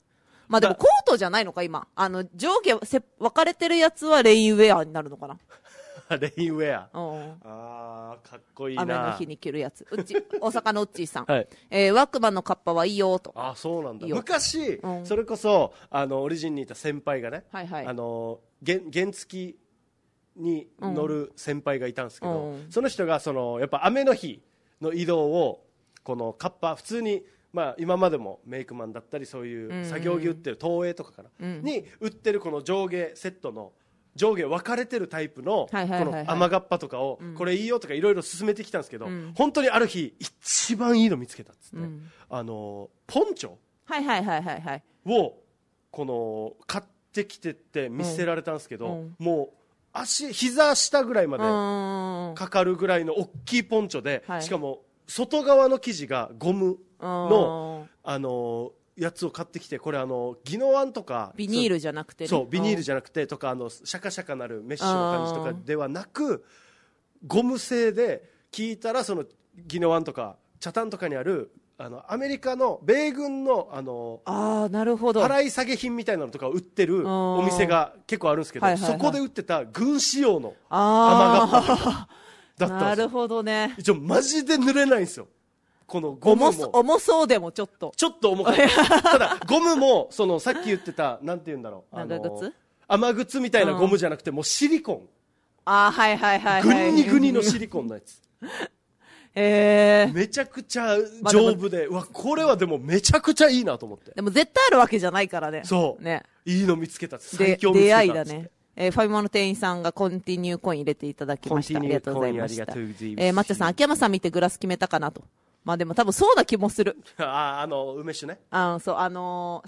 まあでもコートじゃないのか今。上下分かれてるやつはレインウェアになるのかな。 レインウェア。かっこいいな。 雨の日に着るやつ。大阪のうっちーさん。 はい。 ワークマンのカッパはいいよと。 そうなんだ。昔、それこそ、オリジンにいた先輩がね、 はいはい。 原付に乗る先輩がいたんですけど、その人が、やっぱ雨の日の移動を、このカッパ、普通に、まあ、今までもメイクマンだったりそういう作業着売ってる東映とかかな、に売ってるこの上下セットの上下分かれてるタイプのこの雨がっぱとかをこれいいよとかいろいろ勧めてきたんですけど、本当にある日一番いいの見つけたっつって、ポンチョをこの買ってきてって見せられたんですけど、もう膝下ぐらいまでかかるぐらいの大きいポンチョで、しかも外側の生地がゴムのやつを買ってきて、これギノワンとかビニールじゃなくてね、 そうビニールじゃなくてとかシャカシャカなるメッシュの感じとかではなく、ゴム製で聞いたらそのギノワンとかチャタンとかにあるアメリカの米軍のなるほど払い下げ品みたいなのとかを売ってるお店が結構あるんですけど、そこで売ってた軍仕様の雨がっぱだったんですよ。 なるほどね。 一応マジで濡れないんですよ。このゴムも重そうでもちょっと重かったただゴムもさっき言ってたなんて言うんだろう、雨靴みたいなゴムじゃなくてもうシリコン、グニグニのシリコンのやつめちゃくちゃ丈夫で、これはでもめちゃくちゃいいなと思って。 でも絶対あるわけじゃないからね。 そうね、 いいの見つけた、最強見つけた。 出会いだね。ファミマの店員さんがコンティニューコイン入れていただきました。ありがとうございました。抹茶さん、秋山さん見てグラス決めたかなと。まあでも多分そうな気もする。 梅酒ね。 そう、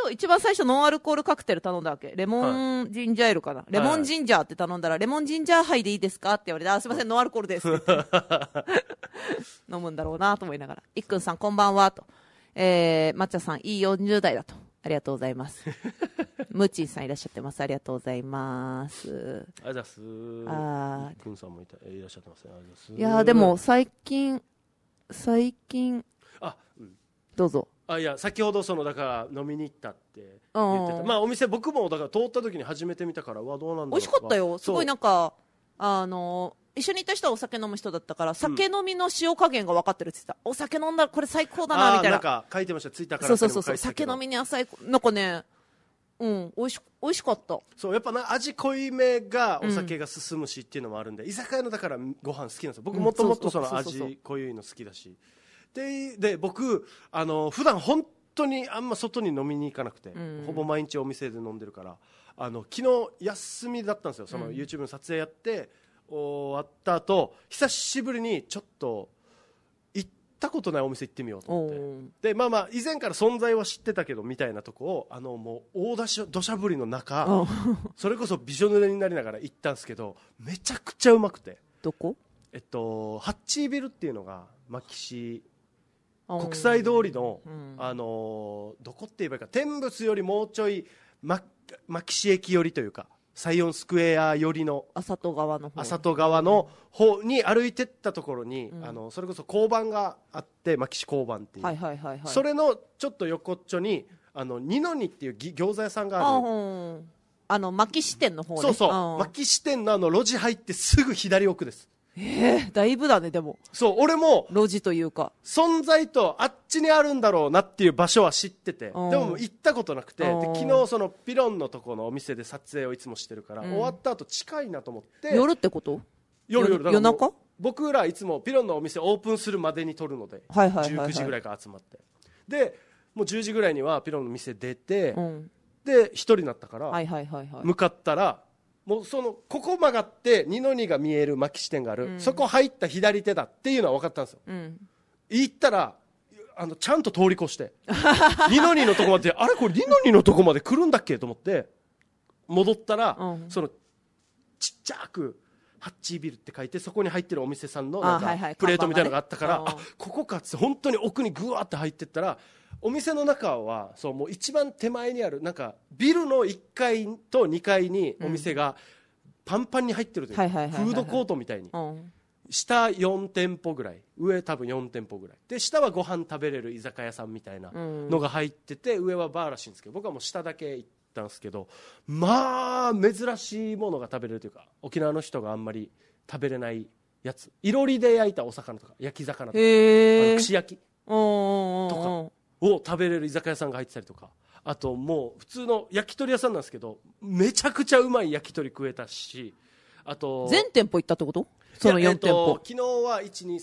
一番最初ノンアルコールカクテル頼んだわけ。レモンジンジャーエールかな。レモンジンジャーって頼んだら、レモンジンジャーハイでいいですかって言われて、すいません、ノンアルコールです。飲むんだろうなと思いながら。いっくんさんこんばんはと。抹茶さん、いい40代だと。ありがとうございます。ムーチンさんいらっしゃってます。ありがとうございます。 ありがとうございます。いっくんさんもいらっしゃってますね。 いやでも最近どうぞ。 いや先ほどだから飲みに行ったって言ってた。まあお店僕もだから通った時に初めて見たから、どうなんだろう。 美味しかったよ。すごいなんか一緒にいた人はお酒飲む人だったから、酒飲みの塩加減が分かってるって言ってた。お酒飲んだらこれ最高だなみたいな。 なんか書いてました、ツイッターから。 そう酒飲みには最高。なんかね、美味しかった。 そうやっぱ味濃いめがお酒が進むしっていうのもあるんで、居酒屋のだからご飯好きなんですよ。僕もともと味濃いの好きだし。で僕普段本当にあんま外に飲みに行かなくて、ほぼ毎日お店で飲んでるから、昨日休みだったんですよ。YouTube の撮影やって終わった後、久しぶりにちょっと行ったことないお店行ってみようと思って、でまあ以前から存在は知ってたけどみたいなとこをもう土砂降りの中それこそびしょ濡れになりながら行ったんですけど、めちゃくちゃうまくて。 どこ？ ハッチービルっていうのが牧師国際通りの、どこって言えばいいか、天仏よりもうちょい牧師駅寄りというか、サイオンスクエア寄りの麻戸川の方に歩いてったところに、それこそ交番があって、牧師交番っていう、それのちょっと横っちょにニノニっていう餃子屋さんがある。 牧師店の方ね。 そう牧師店の路地入ってすぐ左奥です。 だいぶだね。でもそう俺も路地というか存在とあっちにあるんだろうなっていう場所は知ってて、でも行ったことなくて、で昨日ピロンのとこのお店で撮影をいつもしてるから、終わった後近いなと思って。 夜ってこと？夜中？ 僕らいつもピロンのお店オープンするまでに撮るので、19時ぐらいから集まって、でもう10時ぐらいにはピロンの店出て、で1人になったから向かったら、もうここ曲がって二の二が見える牧師店がある、そこ入った左手だっていうのは分かったんですよ。行ったらちゃんと通り越して二の二のとこまであれこれ二の二のとこまで来るんだっけと思って戻ったら、ちっちゃくハッチービルって書いて、そこに入ってるお店さんのなんかプレートみたいなのがあったから、ここかって本当に奥にグワーって入ってったら、お店の中はもう一番手前にあるなんかビルの1階と2階にお店がパンパンに入ってるという、フードコートみたいに下4店舗ぐらい、上多分4店舗ぐらいで、下はご飯食べれる居酒屋さんみたいなのが入ってて、上はバーらしいんですけど、僕はもう下だけ行ったんですけど、まあ珍しいものが食べれるというか、沖縄の人があんまり食べれないやつ、いろりで焼いたお魚とか焼き魚とか、串焼きとかを食べれる居酒屋さんが入ってたりとか、あともう普通の焼き鳥屋さんなんですけど、めちゃくちゃうまい焼き鳥食えたし、あと全店舗行ったってこと？その4店舗、 昨日は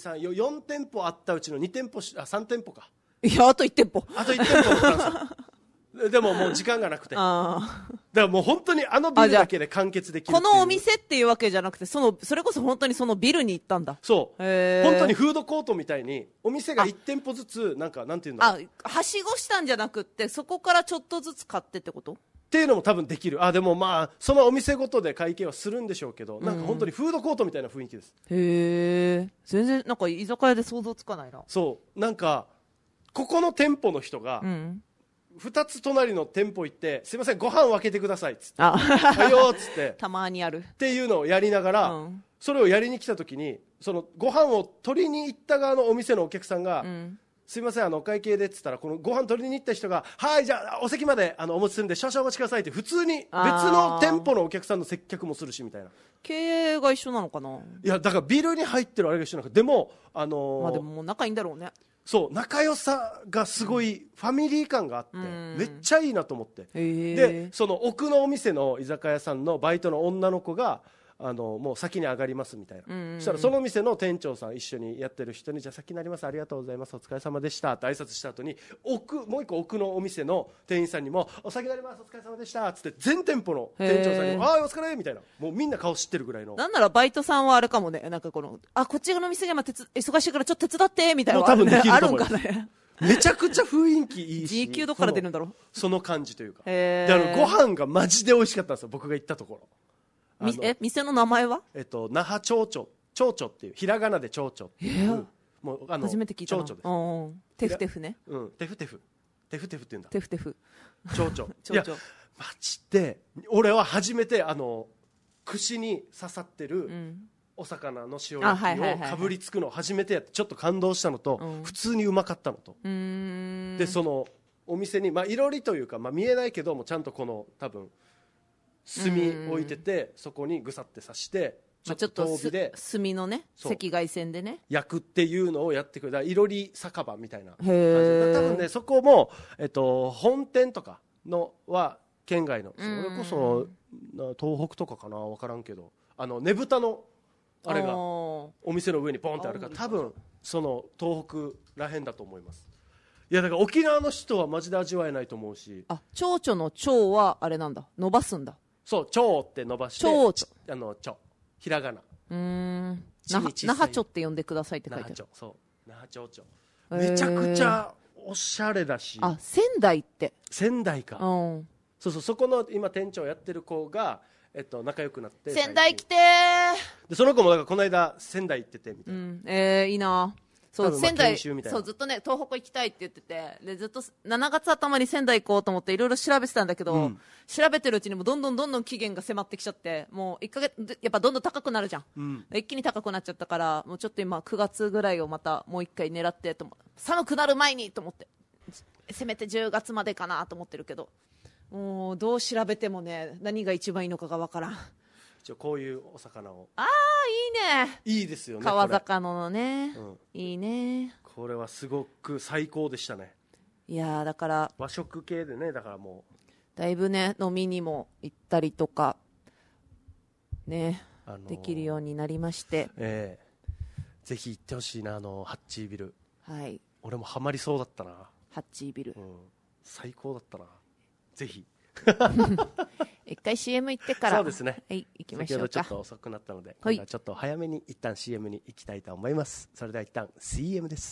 4店舗あったうちの2店舗3店舗か、 いやあと1店舗あと1店舗だったんですよでももう時間がなくて、だからもう本当にあのビルだけで完結できるっていう。 このお店っていうわけじゃなくて、それこそ本当にそのビルに行ったんだ。 そう本当にフードコートみたいにお店が1店舗ずつなんていうんだろう、 はしごしたんじゃなくってそこからちょっとずつ買ってってこと？ っていうのも多分できる。でもまあそのお店ごとで会計はするんでしょうけど、なんか本当にフードコートみたいな雰囲気です。 へえ、全然なんか居酒屋で想像つかないな。 そうなんかここの店舗の人が、2つ隣の店舗行って、すいませんご飯分けてくださいっつって、はいよっつってたまにあるっていうのをやりながら、それをやりに来た時に、そのご飯を取りに行った側のお店のお客さんが、すいませんお会計でっつったら、このご飯取りに行った人が、はいじゃあお席までお持ちするんで少々お待ちくださいって、普通に別の店舗のお客さんの接客もするしみたいな。 経営が一緒なのかな。 いやだからビルに入ってるあれが一緒なんか、でもまあでももう仲いいんだろうね。 そう仲良さがすごいファミリー感があって、めっちゃいいなと思って、でその奥のお店の居酒屋さんのバイトの女の子がもう先に上がりますみたいな、そしたらその店の店長さん一緒にやってる人に、じゃあ先になります、ありがとうございます、お疲れ様でしたって挨拶した後に、もう一個奥のお店の店員さんにもお先になります、お疲れ様でしたっつって、全店舗の店長さんにもお疲れみたいな、もうみんな顔知ってるぐらいの。 なんならバイトさんはあれかもね、なんかこっちの店が忙しいからちょっと手伝ってみたいなの多分できると思います。 あるんかねめちゃくちゃ雰囲気いいし、 時給どっから出るんだろう、 その感じというか。でご飯がマジで美味しかったんですよ、僕が行ったところ。 店の名前は那覇町長っていう、ひらがなで町長っていう、もう初めて聞いたな。 町長です。 テフテフね。 テフテフって言うんだ。 テフテフ町長いやマジで俺は初めて串に刺さってるお魚の塩焼きをかぶりつくのを初めてやって、ちょっと感動したのと、普通にうまかったのと、でそのお店にいろりというか、見えないけどもちゃんとこの多分炭置いてて、そこにぐさって刺してちょっと遠火で炭のね赤外線でね焼くっていうのをやってくれた、いろり酒場みたいな感じで、多分ねそこも、本店とかのは県外の、それこそ東北とかかな分からんけど、ねぶたのあれがお店の上にポンってあるから、多分その東北らへんだと思います。いやだから沖縄の人はマジで味わえないと思うし。 蝶々の蝶はあれなんだ、伸ばすんだ。 そう、蝶って伸ばして、蝶ひらがな、 那覇町って呼んでくださいって書いてある。 そう那覇町長、めちゃくちゃおしゃれだし。 仙台って。 仙台か、そうそこの今店長やってる子が、仲良くなって、 仙台来てでその子もだからこの間仙台行っててみたいな、 いいな。そう仙台、そうずっとね東北行きたいって言ってて、でずっと7月頭に仙台行こうと思っていろいろ調べてたんだけど、調べてるうちにもどんどん期限が迫ってきちゃって、もう1ヶ月やっぱどんどん高くなるじゃん、一気に高くなっちゃったから、もうちょっと今9月ぐらいをまたもう1回狙ってと思って、寒くなる前にと思って、せめて10月までかなと思ってるけど、もうどう調べてもね何が一番いいのかがわからん。 こういうお魚を、 いいね、 いいですよね、 川魚のね、いいね。 これはすごく最高でしたね。 いやだから和食系でね、だからもうだいぶね飲みにも行ったりとかね、できるようになりまして、 ぜひ行ってほしいな、ハッチービル。 はい、 俺もハマりそうだったな、 ハッチービル、 最高だったな。ぜひ一回 CM 行ってから、 そうですね、 はい、行きましょうか。 先ほどちょっと遅くなったので、今度はちょっと早めに一旦 CM に行きたいと思います。それでは一旦 CM です。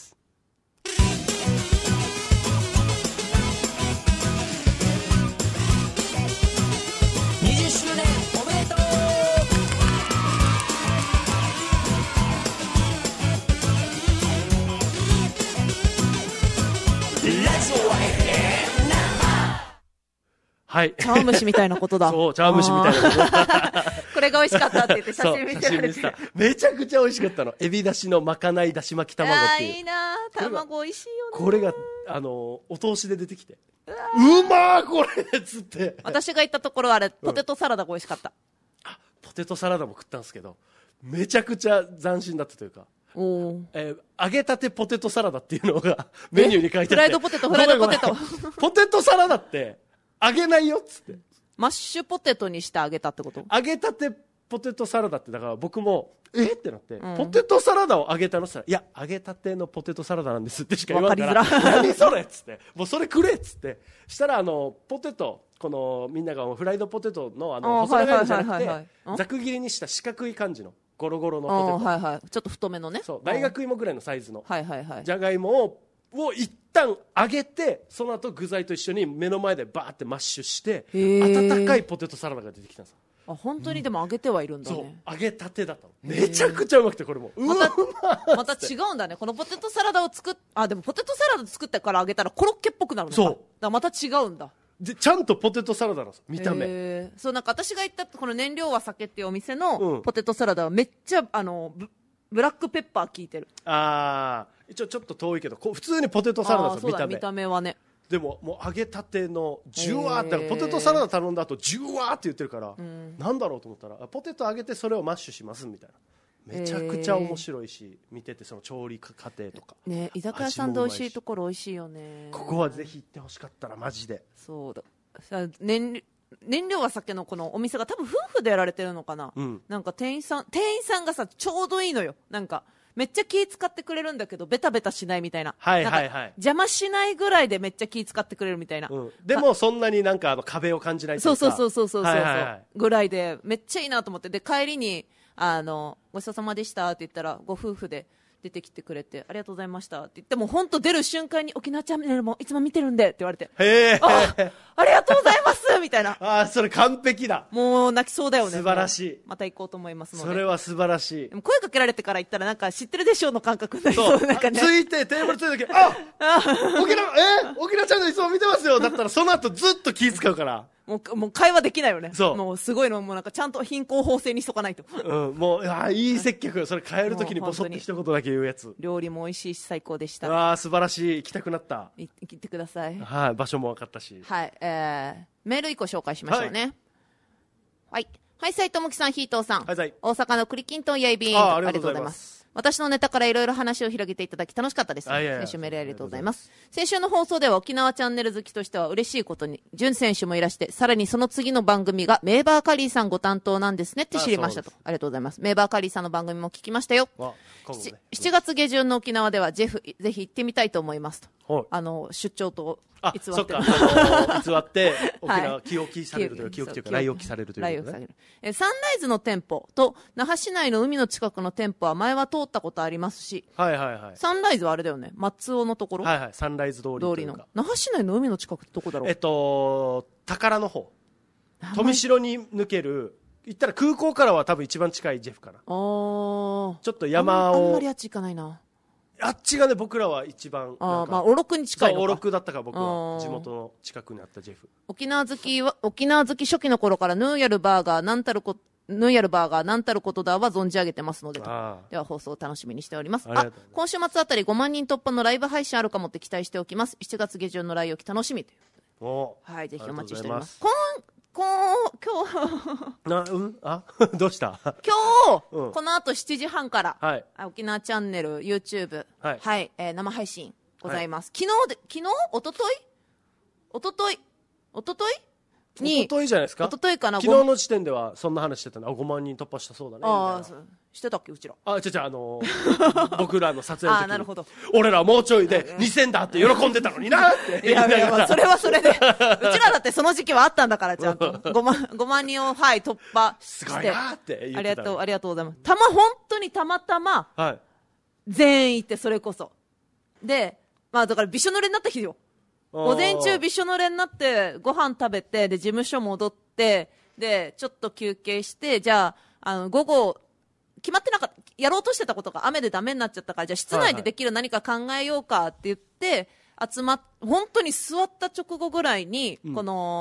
20周年おめでとう。 はい。 茶碗蒸しみたいなことだ。 そう、茶碗蒸しみたいなこと。 これが美味しかったって言って写真見せられてる。 めちゃくちゃ美味しかったの。エビだしのまかないだし巻き卵っていう。 いいな卵美味しいよね。 これが、お通しで出てきて。うまーこれつって。 私が行ったところあれ、ポテトサラダが美味しかった。 ポテトサラダも食ったんですけど、めちゃくちゃ斬新だったというか。揚げたてポテトサラダっていうのがメニューに書いてあって、 フライドポテトフライドポテトポテトサラダって揚げないよっつって、 マッシュポテトにして揚げたってこと？ 揚げたてポテトサラダって、だから僕もってなって、ポテトサラダを揚げたのしたら、いや揚げたてのポテトサラダなんですってしか言わないから何それっつって、もうそれくれっつってしたら、ポテト、このみんながフライドポテトの細長いのじゃなくてざく切りにした四角い感じのゴロゴロのポテト、 ちょっと太めのね、 そう大学芋ぐらいのサイズのじゃがいもを一旦揚げて、その後具材と一緒に目の前でバーってマッシュして、温かいポテトサラダが出てきたんです。 本当にでも揚げてはいるんだね。 そう揚げたてだったの。めちゃくちゃうまくて、これもまた違うんだね。このポテトサラダをでもポテトサラダ作ってから揚げたらコロッケっぽくなるのか。そうだからまた違うんだ。 でちゃんとポテトサラダなんです見た目。 そう、なんか私が行ったこの燃料は酒っていうお店のポテトサラダはめっちゃブラックペッパー効いてる。 一応ちょっと遠いけど普通にポテトサラダですよ、 見た目はね。 でももう揚げたてのジュワーって、ポテトサラダ頼んだ後ジュワーって言ってるから、なんだろうと思ったら、ポテト揚げてそれをマッシュしますみたいな。めちゃくちゃ面白いし、見ててその調理過程とかね、居酒屋さんで美味しいところ美味しいよね。 ここはぜひ行ってほしかったな、マジで。 そうだ、燃料は酒のこのお店が多分夫婦でやられてるのかな、なんか店員さんがさちょうどいいのよ。なんかめっちゃ気使ってくれるんだけどベタベタしないみたいな、邪魔しないぐらいでめっちゃ気使ってくれるみたいな、 でもそんなになんか壁を感じないというか、 そうぐらいでめっちゃいいなと思って。で帰りにごちそうさまでしたって言ったらご夫婦で出てきてくれて、ありがとうございましたって言って、もう本当出る瞬間に沖縄チャンネルもいつも見てるんでって言われて、ありがとうございますみたいな。 それ完璧だ。 もう泣きそうだよね。 素晴らしい。 また行こうと思いますので。 それは素晴らしい。 でも声かけられてから行ったらなんか知ってるでしょうの感覚になりそう。なんかね、 ついてテーブルついた時沖縄チャンネルいつも見てますよだったら、その後ずっと気使うからもう会話できないよね。もうすごいの、もうなんかちゃんと貧困法制にしとかないと。 もういい接客。それ帰るときにボソッと一言だけ言うやつ。 料理も美味しいし最高でした。 素晴らしい。行きたくなった。 行ってください。 場所も分かったし。 はい、メール1個紹介しましょうね。はい、斉藤もきさん、ヒートーさん、大阪のクリキントンやいびん、ありがとうございます。私のネタからいろいろ話を広げていただき楽しかったです。先週メールありがとうございます。先週の放送では沖縄チャンネル好きとしては嬉しいことに、ジュン選手もいらして、さらにその次の番組がメーバーカリーさんご担当なんですねって知りましたと。ありがとうございます。メーバーカリーさんの番組も聞きましたよ。7月下旬の沖縄ではぜひ行ってみたいと思いますと。出張と偽って偽って沖縄気置きされるというか来置きされるということね。 サンライズの店舗と那覇市内の海の近くの店舗は前は通ったことありますし、サンライズはあれだよね、松尾のところ、 サンライズ通りというか、 那覇市内の海の近くってどこだろう。 宝の方、富城に抜ける、行ったら空港からは多分一番近いジェフかな。ちょっと山をあんまりあっち行かないな。 あっちがね、僕らは一番おろくに近いのか。 おろくだったから、僕は地元の近くにあったジェフ。 沖縄好き初期の頃からヌーヤルバーガーなんたることだは存じ上げてますので、では放送を楽しみにしております。今週末あたり5万人突破のライブ配信あるかもって期待しておきます。7月下旬の来沖楽しみということで、はい、ぜひお待ちしております。今日どうした今日、この後7時半から、沖縄チャンネル YouTube、生配信ございます。昨日おとといに、おとといじゃないですか。 おとといかな。 昨日の時点ではそんな話してたの。5万人突破したそうだね。 してたっけ、うちら。 僕らの撮影の時に。 なるほど。 俺らもうちょいで2000だって喜んでたのになって。 いや、それはそれで。うちらだってその時期はあったんだから、ちゃんと。5万人を、突破して。 すごいなって言ってた。 ありがとうございます。本当にたまたま、全員行って、それこそ。で、だからびしょ濡れになった日よ。午前中びしょ濡れになってご飯食べて、で事務所戻って、でちょっと休憩して、じゃあ午後決まってなかった、やろうとしてたことが雨でダメになっちゃったから、じゃあ室内でできる何か考えようかって言って本当に座った直後ぐらいに、この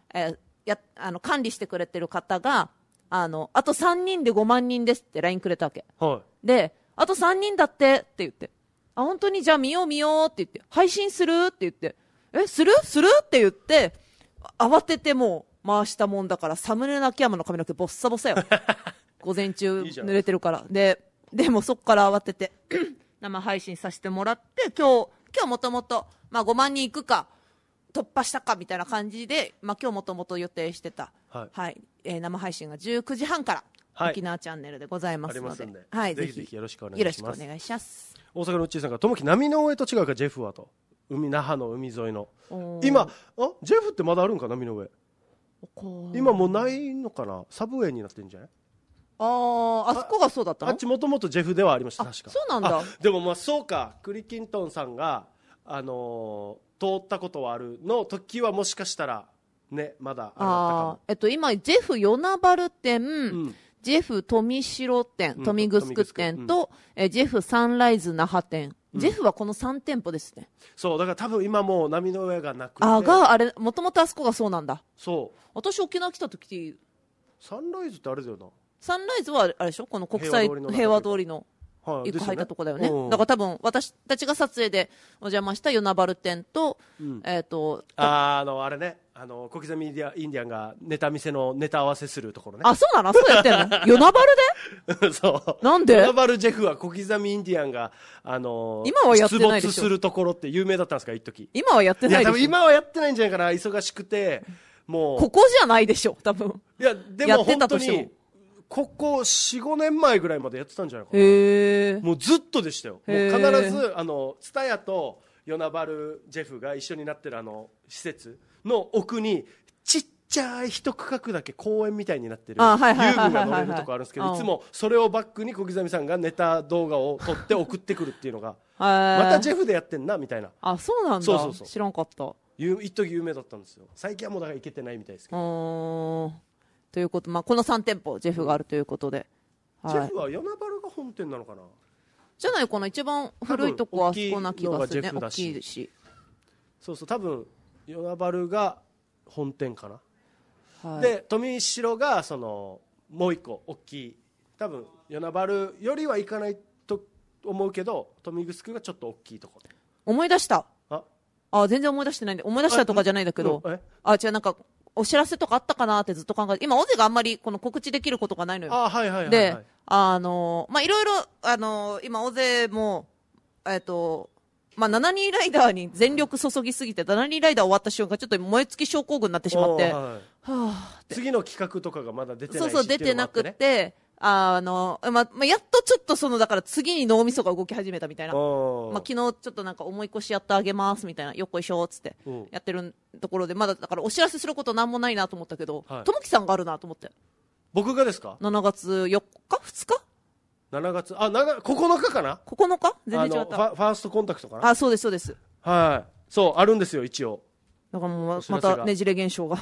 管理してくれてる方が、あと3人で5万人ですって LINE くれたわけ。 はい。 で、あと3人だってって言って、あ、本当にじゃあ見ようって言って、配信するって言って、するって言って、慌ててもう回したもんだから、サムネの秋山の髪の毛ボッサボサよ。午前中濡れてるから。でもそっから慌てて、生配信させてもらって、今日もともと、まあ5万人いくか、突破したかみたいな感じで、まあ今日もともと予定してた、はい、生配信が19時半から、はい、沖縄チャンネルでございますので、はい、 ぜひよろしくお願いします。 よろしくお願いします。 大阪のうっちーさんが、ともき波の上と違うか、ジェフはと。那覇の海沿いの。今、ジェフってまだあるんか、波の上。今もうないのかな、サブウェイになってんじゃない？ あそこがそうだったの？ あっちもともとジェフではありました、確か。 そうなんだ。 でもまあそうか、クリキントンさんが、通ったことはあるの時はもしかしたら、ね、まだあったかも。 今、ジェフ与那原店、ジェフ富城店、豊見城店と、ジェフサンライズ那覇店。ジェフはこの3店舗ですね。 そう、だから多分今もう波の上がなくて。 あれ、もともとあそこがそうなんだ。 そう。 私沖縄来た時、 サンライズってあれだよな。 サンライズはあれでしょ、この国際平和通りの一個入ったとこだよね。だから多分私たちが撮影でお邪魔した与那原店と、 あれね、小刻みインディアンがネタ見せのネタ合わせするところね。 あ、そうなの？そうやってんの？与那原で？ そう。 なんで？ 与那原ジェフは小刻みインディアンが今はやってないでしょ。 出没するところって有名だったんですか、一時。 今はやってないでしょ。 いや、多分今はやってないんじゃないかな、忙しくて。もうここじゃないでしょ、多分。 いや、でも本当にここ 4,5 年前ぐらいまでやってたんじゃないかな。もうずっとでしたよ。もう必ずツタヤと与那原ジェフが一緒になってる施設の奥にちっちゃい一区画だけ公園みたいになってる遊具が乗れるとこあるんですけど、いつもそれをバックに小刻みさんがネタ動画を撮って送ってくるっていうのがまたジェフでやってんなみたいな。 あ、そうなんだ。そう知らんかった。 一時有名だったんですよ。最近はもうだから行けてないみたいですけど。 ということ、この3店舗ジェフがあるということで、 ジェフは与那原が本店なのかな。 じゃないかな、一番古いとこはあそこな気がするね。大きいし、 そうそう、多分与那原が本店かな、で富城がもう一個大きい、多分与那原よりはいかないと思うけど、富城がちょっと大きいところ。 思い出した。全然思い出してないんで、思い出したとかじゃないんだけど、違う、なんかお知らせとかあったかなってずっと考えて、今、オゼがあんまりこの告知できることがないのよ。で、いろいろ、今、オゼも、7人ライダーに全力注ぎすぎて、7人ライダー終わった瞬間、ちょっと燃え尽き症候群になってしまって、 次の企画とかがまだ出てないし、 そう、出てなくて、やっとちょっとだから次に脳みそが動き始めたみたいな。昨日ちょっとなんか思い越しやってあげますみたいな、よっこいしょっつってやってるところで、まだだからお知らせすることなんもないなと思ったけど、ともきさんがあるなと思って。 僕がですか？ 7月4日 ?2 日 ?7 月、9日かな？ 9日？全然違った。 ファーストコンタクトかな？ そうです、そうです。 はい。そう、あるんですよ、一応。 だからもうまたねじれ現象が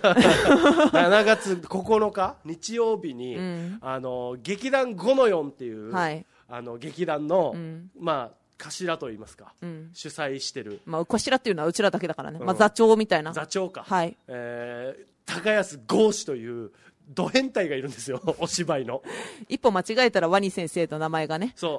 7月9日日曜日に、劇団5の4っていう、劇団の、頭といいますか、主催してる、 頭っていうのはうちらだけだからね、座長みたいな、 座長か、 高安剛志というド変態がいるんですよ、お芝居の。 一歩間違えたらワニ先生の名前がね。 そう、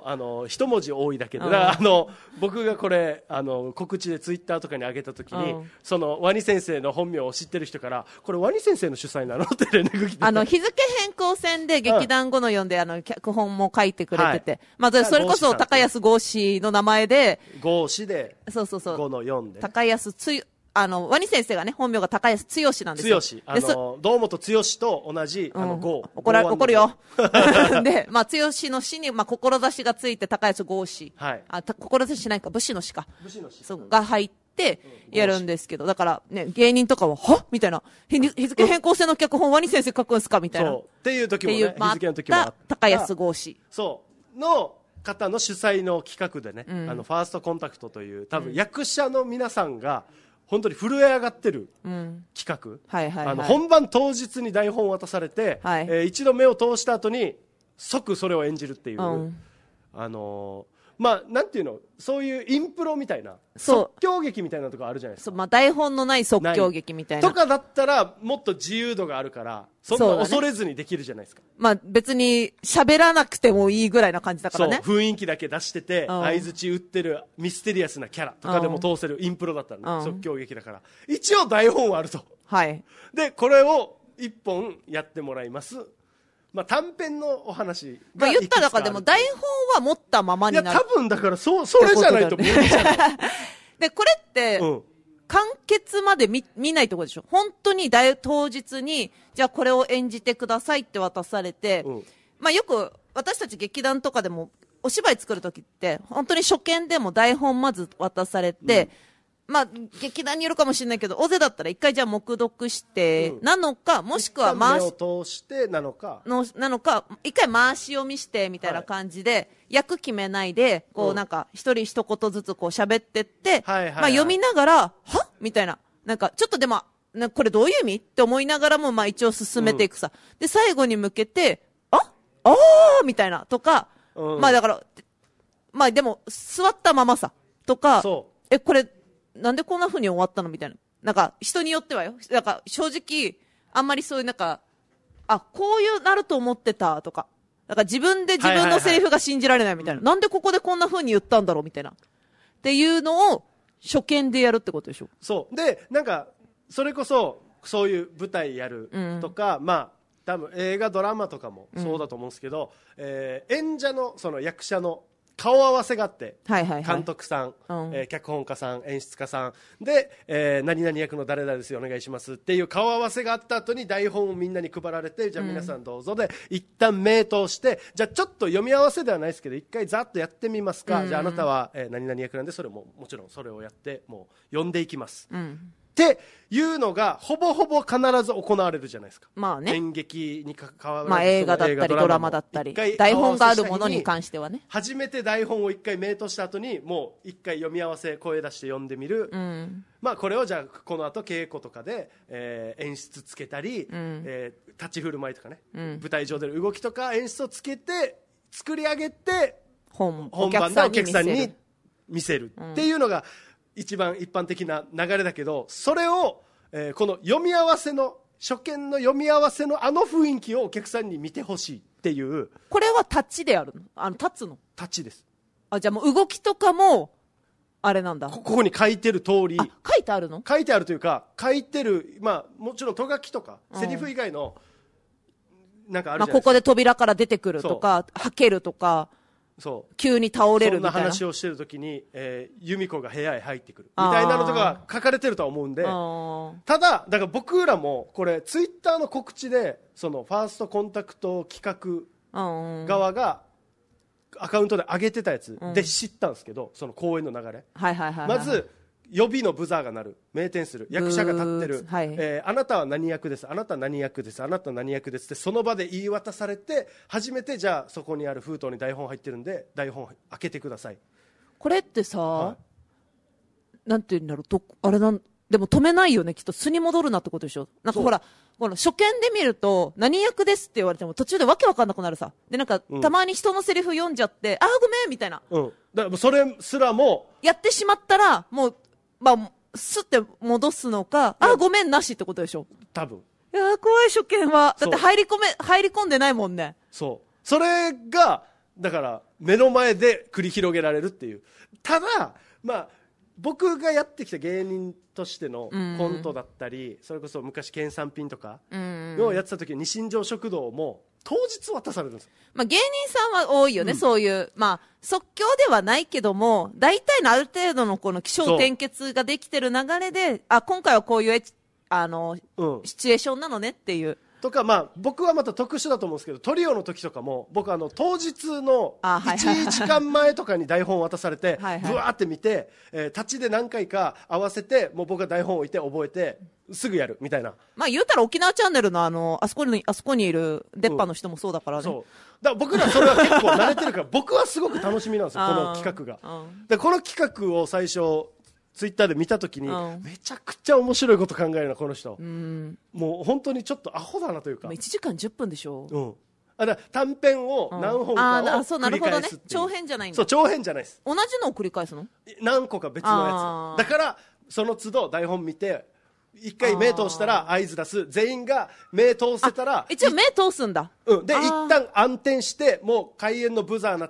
一文字多いだけで。だから僕がこれ、告知でツイッターとかに上げたときに、そのワニ先生の本名を知ってる人から、これワニ先生の主催なのって連絡来て。 日付変更線で劇団5の4で、脚本も書いてくれてて、それこそ高安剛志の名前で、 剛志で、 そう。 5の4で。 高安ワニ先生がね、本名が高安剛なんですよ。 堂本剛と同じ、 怒るよ。で、剛の死に、志がついて高安剛志。志しないか、武士の死か。が入って、やるんですけど、だからね、芸人とかは、みたいな。日付変更線の脚本、ワニ先生書くんすかみたいな。 っていう時もね、日付の時もあった。 高安剛志。 の方の主催の企画でね、ファーストコンタクトという、多分役者の皆さんが、本当に震え上がってる企画、本番当日に台本を渡されて、一度目を通した後に即それを演じるっていう、 まあなんていうの、そういうインプロみたいなそう即興劇みたいなとこあるじゃないですか。 まあ、台本のない即興劇みたいなとかだったらもっと自由度があるからそんな恐れずにできるじゃないですか。 まあ別に喋らなくてもいいぐらいな感じだからね。 そう雰囲気だけ出してて相槌打ってるミステリアスなキャラとかでも通せるインプロだったら、ね、即興劇だから一応台本はあると。 はいでこれを一本やってもらいます。まあ、短編のお話が言ったらだからでも台本は持ったままになる。 いや多分だからそれじゃないと無理じゃないでこれって、完結まで見ないところでしょ。本当に当日にじゃあこれを演じてくださいって渡されて、まあ、よく私たち劇団とかでもお芝居作るときって本当に初見でも台本まず渡されて、まあ、劇団によるかもしれないけど、大勢だったら一回じゃあ黙読して、なのか、もしくは目を通してなのか、 一回回し読みしてみたいな感じで、役決めないで、こうなんか、一人一言ずつこう喋ってって、まあ読みながら、はみたいな。なんか、ちょっとでも、これどういう意味って思いながらも、まあ一応進めていくさ。で、最後に向けて、みたいな、とか、まあだから、まあでも、座ったままさ、とか、これ、なんでこんな風に終わったのみたいな。なんか、人によってはよ。なんか、正直、あんまりそういうなんか、こういうなると思ってたとか。なんか自分で自分のセリフが信じられないみたいな。なんでここでこんな風に言ったんだろうみたいな。っていうのを、初見でやるってことでしょ。 そう。で、なんか、それこそ、そういう舞台やるとか、まあ、多分映画ドラマとかもそうだと思うんですけど、演者の、その役者の、顔合わせがあって、監督さん、脚本家さん、演出家さんで、何々役の誰々ですよお願いしますっていう顔合わせがあった後に台本をみんなに配られて、じゃあ皆さんどうぞで一旦目通して、じゃあちょっと読み合わせではないですけど一回ざっとやってみますか、じゃああなたは、何々役なんでそれももちろんそれをやってもう読んでいきます、っていうのがほぼほぼ必ず行われるじゃないですか。 まあね、 演劇に関わる、 まあ、映画だったりドラマだったり台本があるものに関してはね、 初めて台本を一回目通した後にもう一回読み合わせ声出して読んでみる、まあこれをじゃあこの後稽古とかで、演出つけたり、立ち振る舞いとかね、舞台上での動きとか演出をつけて作り上げて本番でお客さんに見せるっていうのが一番一般的な流れだけど、それを、この読み合わせの初見の読み合わせのあの雰囲気をお客さんに見てほしいっていう。 これはタッチでやるの？立つの？ タッチです。 じゃあもう動きとかもあれなんだ。 ここに書いてる通り。 書いてあるの？ 書いてあるというか、書いてる、まあもちろんとがきとか、セリフ以外のなんかあるじゃないですか。 ここで扉から出てくるとか、はけるとか。そう急に倒れるみたいな、 そんな話をしてるときに、由美子が部屋へ入ってくるみたいなのとか書かれてるとは思うんで、ただだから僕らもこれツイッターの告知でそのファーストコンタクト企画側がアカウントで上げてたやつで知ったんですけど、その公演の流れ、まず予備のブザーが鳴る、名店する、役者が立ってる、あなたは何役です、あなたは何役です、あなたは何役ですってその場で言い渡されて、初めてじゃあそこにある封筒に台本入ってるんで台本開けてください。 これってさ、なんていうんだろう、あれでも止めないよねきっと。素に戻るなってことでしょ。なんかほらこの初見で見ると何役ですって言われても途中でわけわかんなくなるさ。でなんか、たまに人のセリフ読んじゃってごめんみたいな、 だからそれすらもやってしまったらもうまあ、すって戻すのか、ごめんなしってことでしょ。 多分。 いや怖い初見は。だって入り込んでないもんね。 そう。それが、だから、目の前で繰り広げられるっていう。ただ、まあ、僕がやってきた芸人としてのコントだったり、それこそ昔、県産品とかをやってた時に、新庄食堂も、当日渡されるんです。 まあ、芸人さんは多いよね、そういう。まあ、即興ではないけども、大体のある程度のこの起承転結ができてる流れで、今回はこういう、シチュエーションなのねっていう。 とか、まあ、僕はまた特殊だと思うんですけど、トリオの時とかも、僕当日の1時間前とかに台本を渡されて、ぶわーって見て、立ちで何回か合わせて、もう僕が台本を置いて覚えて、すぐやるみたいな。 まあ言うたら沖縄チャンネルのあそこにいる出っ歯の人もそうだからね。 そう。だから僕らそれは結構慣れてるから、僕はすごく楽しみなんですよ、この企画が。で、この企画を最初、ツイッターで見たときに、めちゃくちゃ面白いこと考えるな、この人。もう本当にちょっとアホだなというか。 1時間10分でしょ。 だから短編を何本かを繰り返すっていう。 長編じゃないんだ。 そう、長編じゃないです。 同じのを繰り返すの？ 何個か別のやつだから、その都度台本見て一回目通したら合図出す、全員が目通せたら一応目通すんだ。 で一旦暗転してもう開演のブザーになって、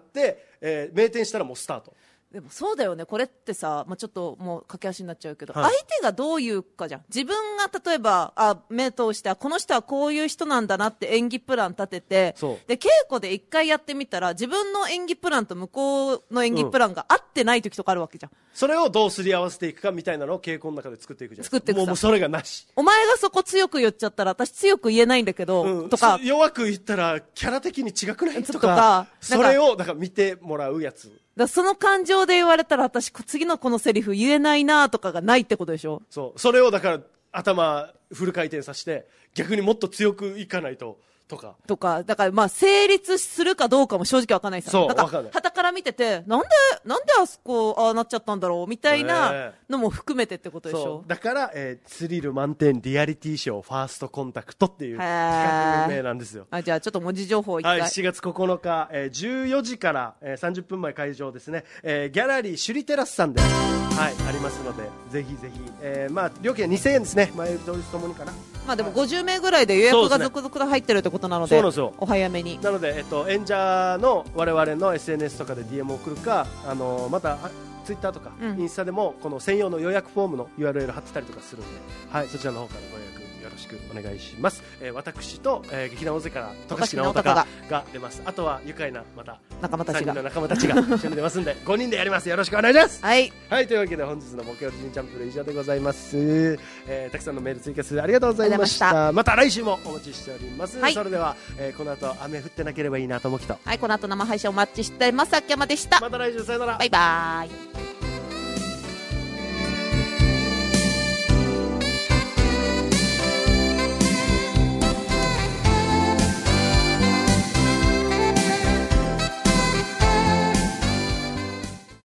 明転したらもうスタート。 でもそうだよね、これってさ、ちょっともう駆け足になっちゃうけど、相手がどういうかじゃん。自分が例えば目通してこの人はこういう人なんだなって演技プラン立てて、で稽古で一回やってみたら自分の演技プランと向こうの演技プランが合ってない時とかあるわけじゃん。 それをどうすり合わせていくかみたいなのを稽古の中で作っていくじゃん。作っていく。もうそれがなし。 お前がそこ強く言っちゃったら私強く言えないんだけど、とか弱く言ったらキャラ的に違くないとか、それをだから見てもらうやつ。 その感情で言われたら私次のこのセリフ言えないなとかがないってことでしょ。 それをだから頭フル回転させて逆にもっと強くいかないととかだから成立するかどうかも正直わかんないさ。だから旗から見ててなんであそこなっちゃったんだろうみたいなのも含めてってことでしょ。 だから、スリル満点リアリティショーファーストコンタクトっていう企画名なんですよ。 じゃあちょっと文字情報一回。 7月9日、14時から、30分前会場ですね、ギャラリー首里テラスさんで、ありますのでぜひぜひ、料金は2000円ですね。前売り当日ともにかな。 でも50名ぐらいで予約が続々と入ってるってことなので、お早めに。 なので、演者の我々の SNS とかで DM を送るか、またツイッターとかインスタでもこの専用の予約フォームの URL 貼ってたりとかするので、そちらの方からご予約よろしくお願いします。私と、劇団大勢から渡嘉敷直隆が出ます。あとは愉快なまた仲間たちが一緒に出ますんで5人でやります。よろしくお願いします。 はい、 というわけで本日の木曜日チャンプル以上でございます。たくさんのメール追加するありがとうございました。また来週もお待ちしております。それでは、この後雨降ってなければいいなと思う人、 この後生配信お待ちしてます。秋山でした。 また来週さよなら。 バイバーイ。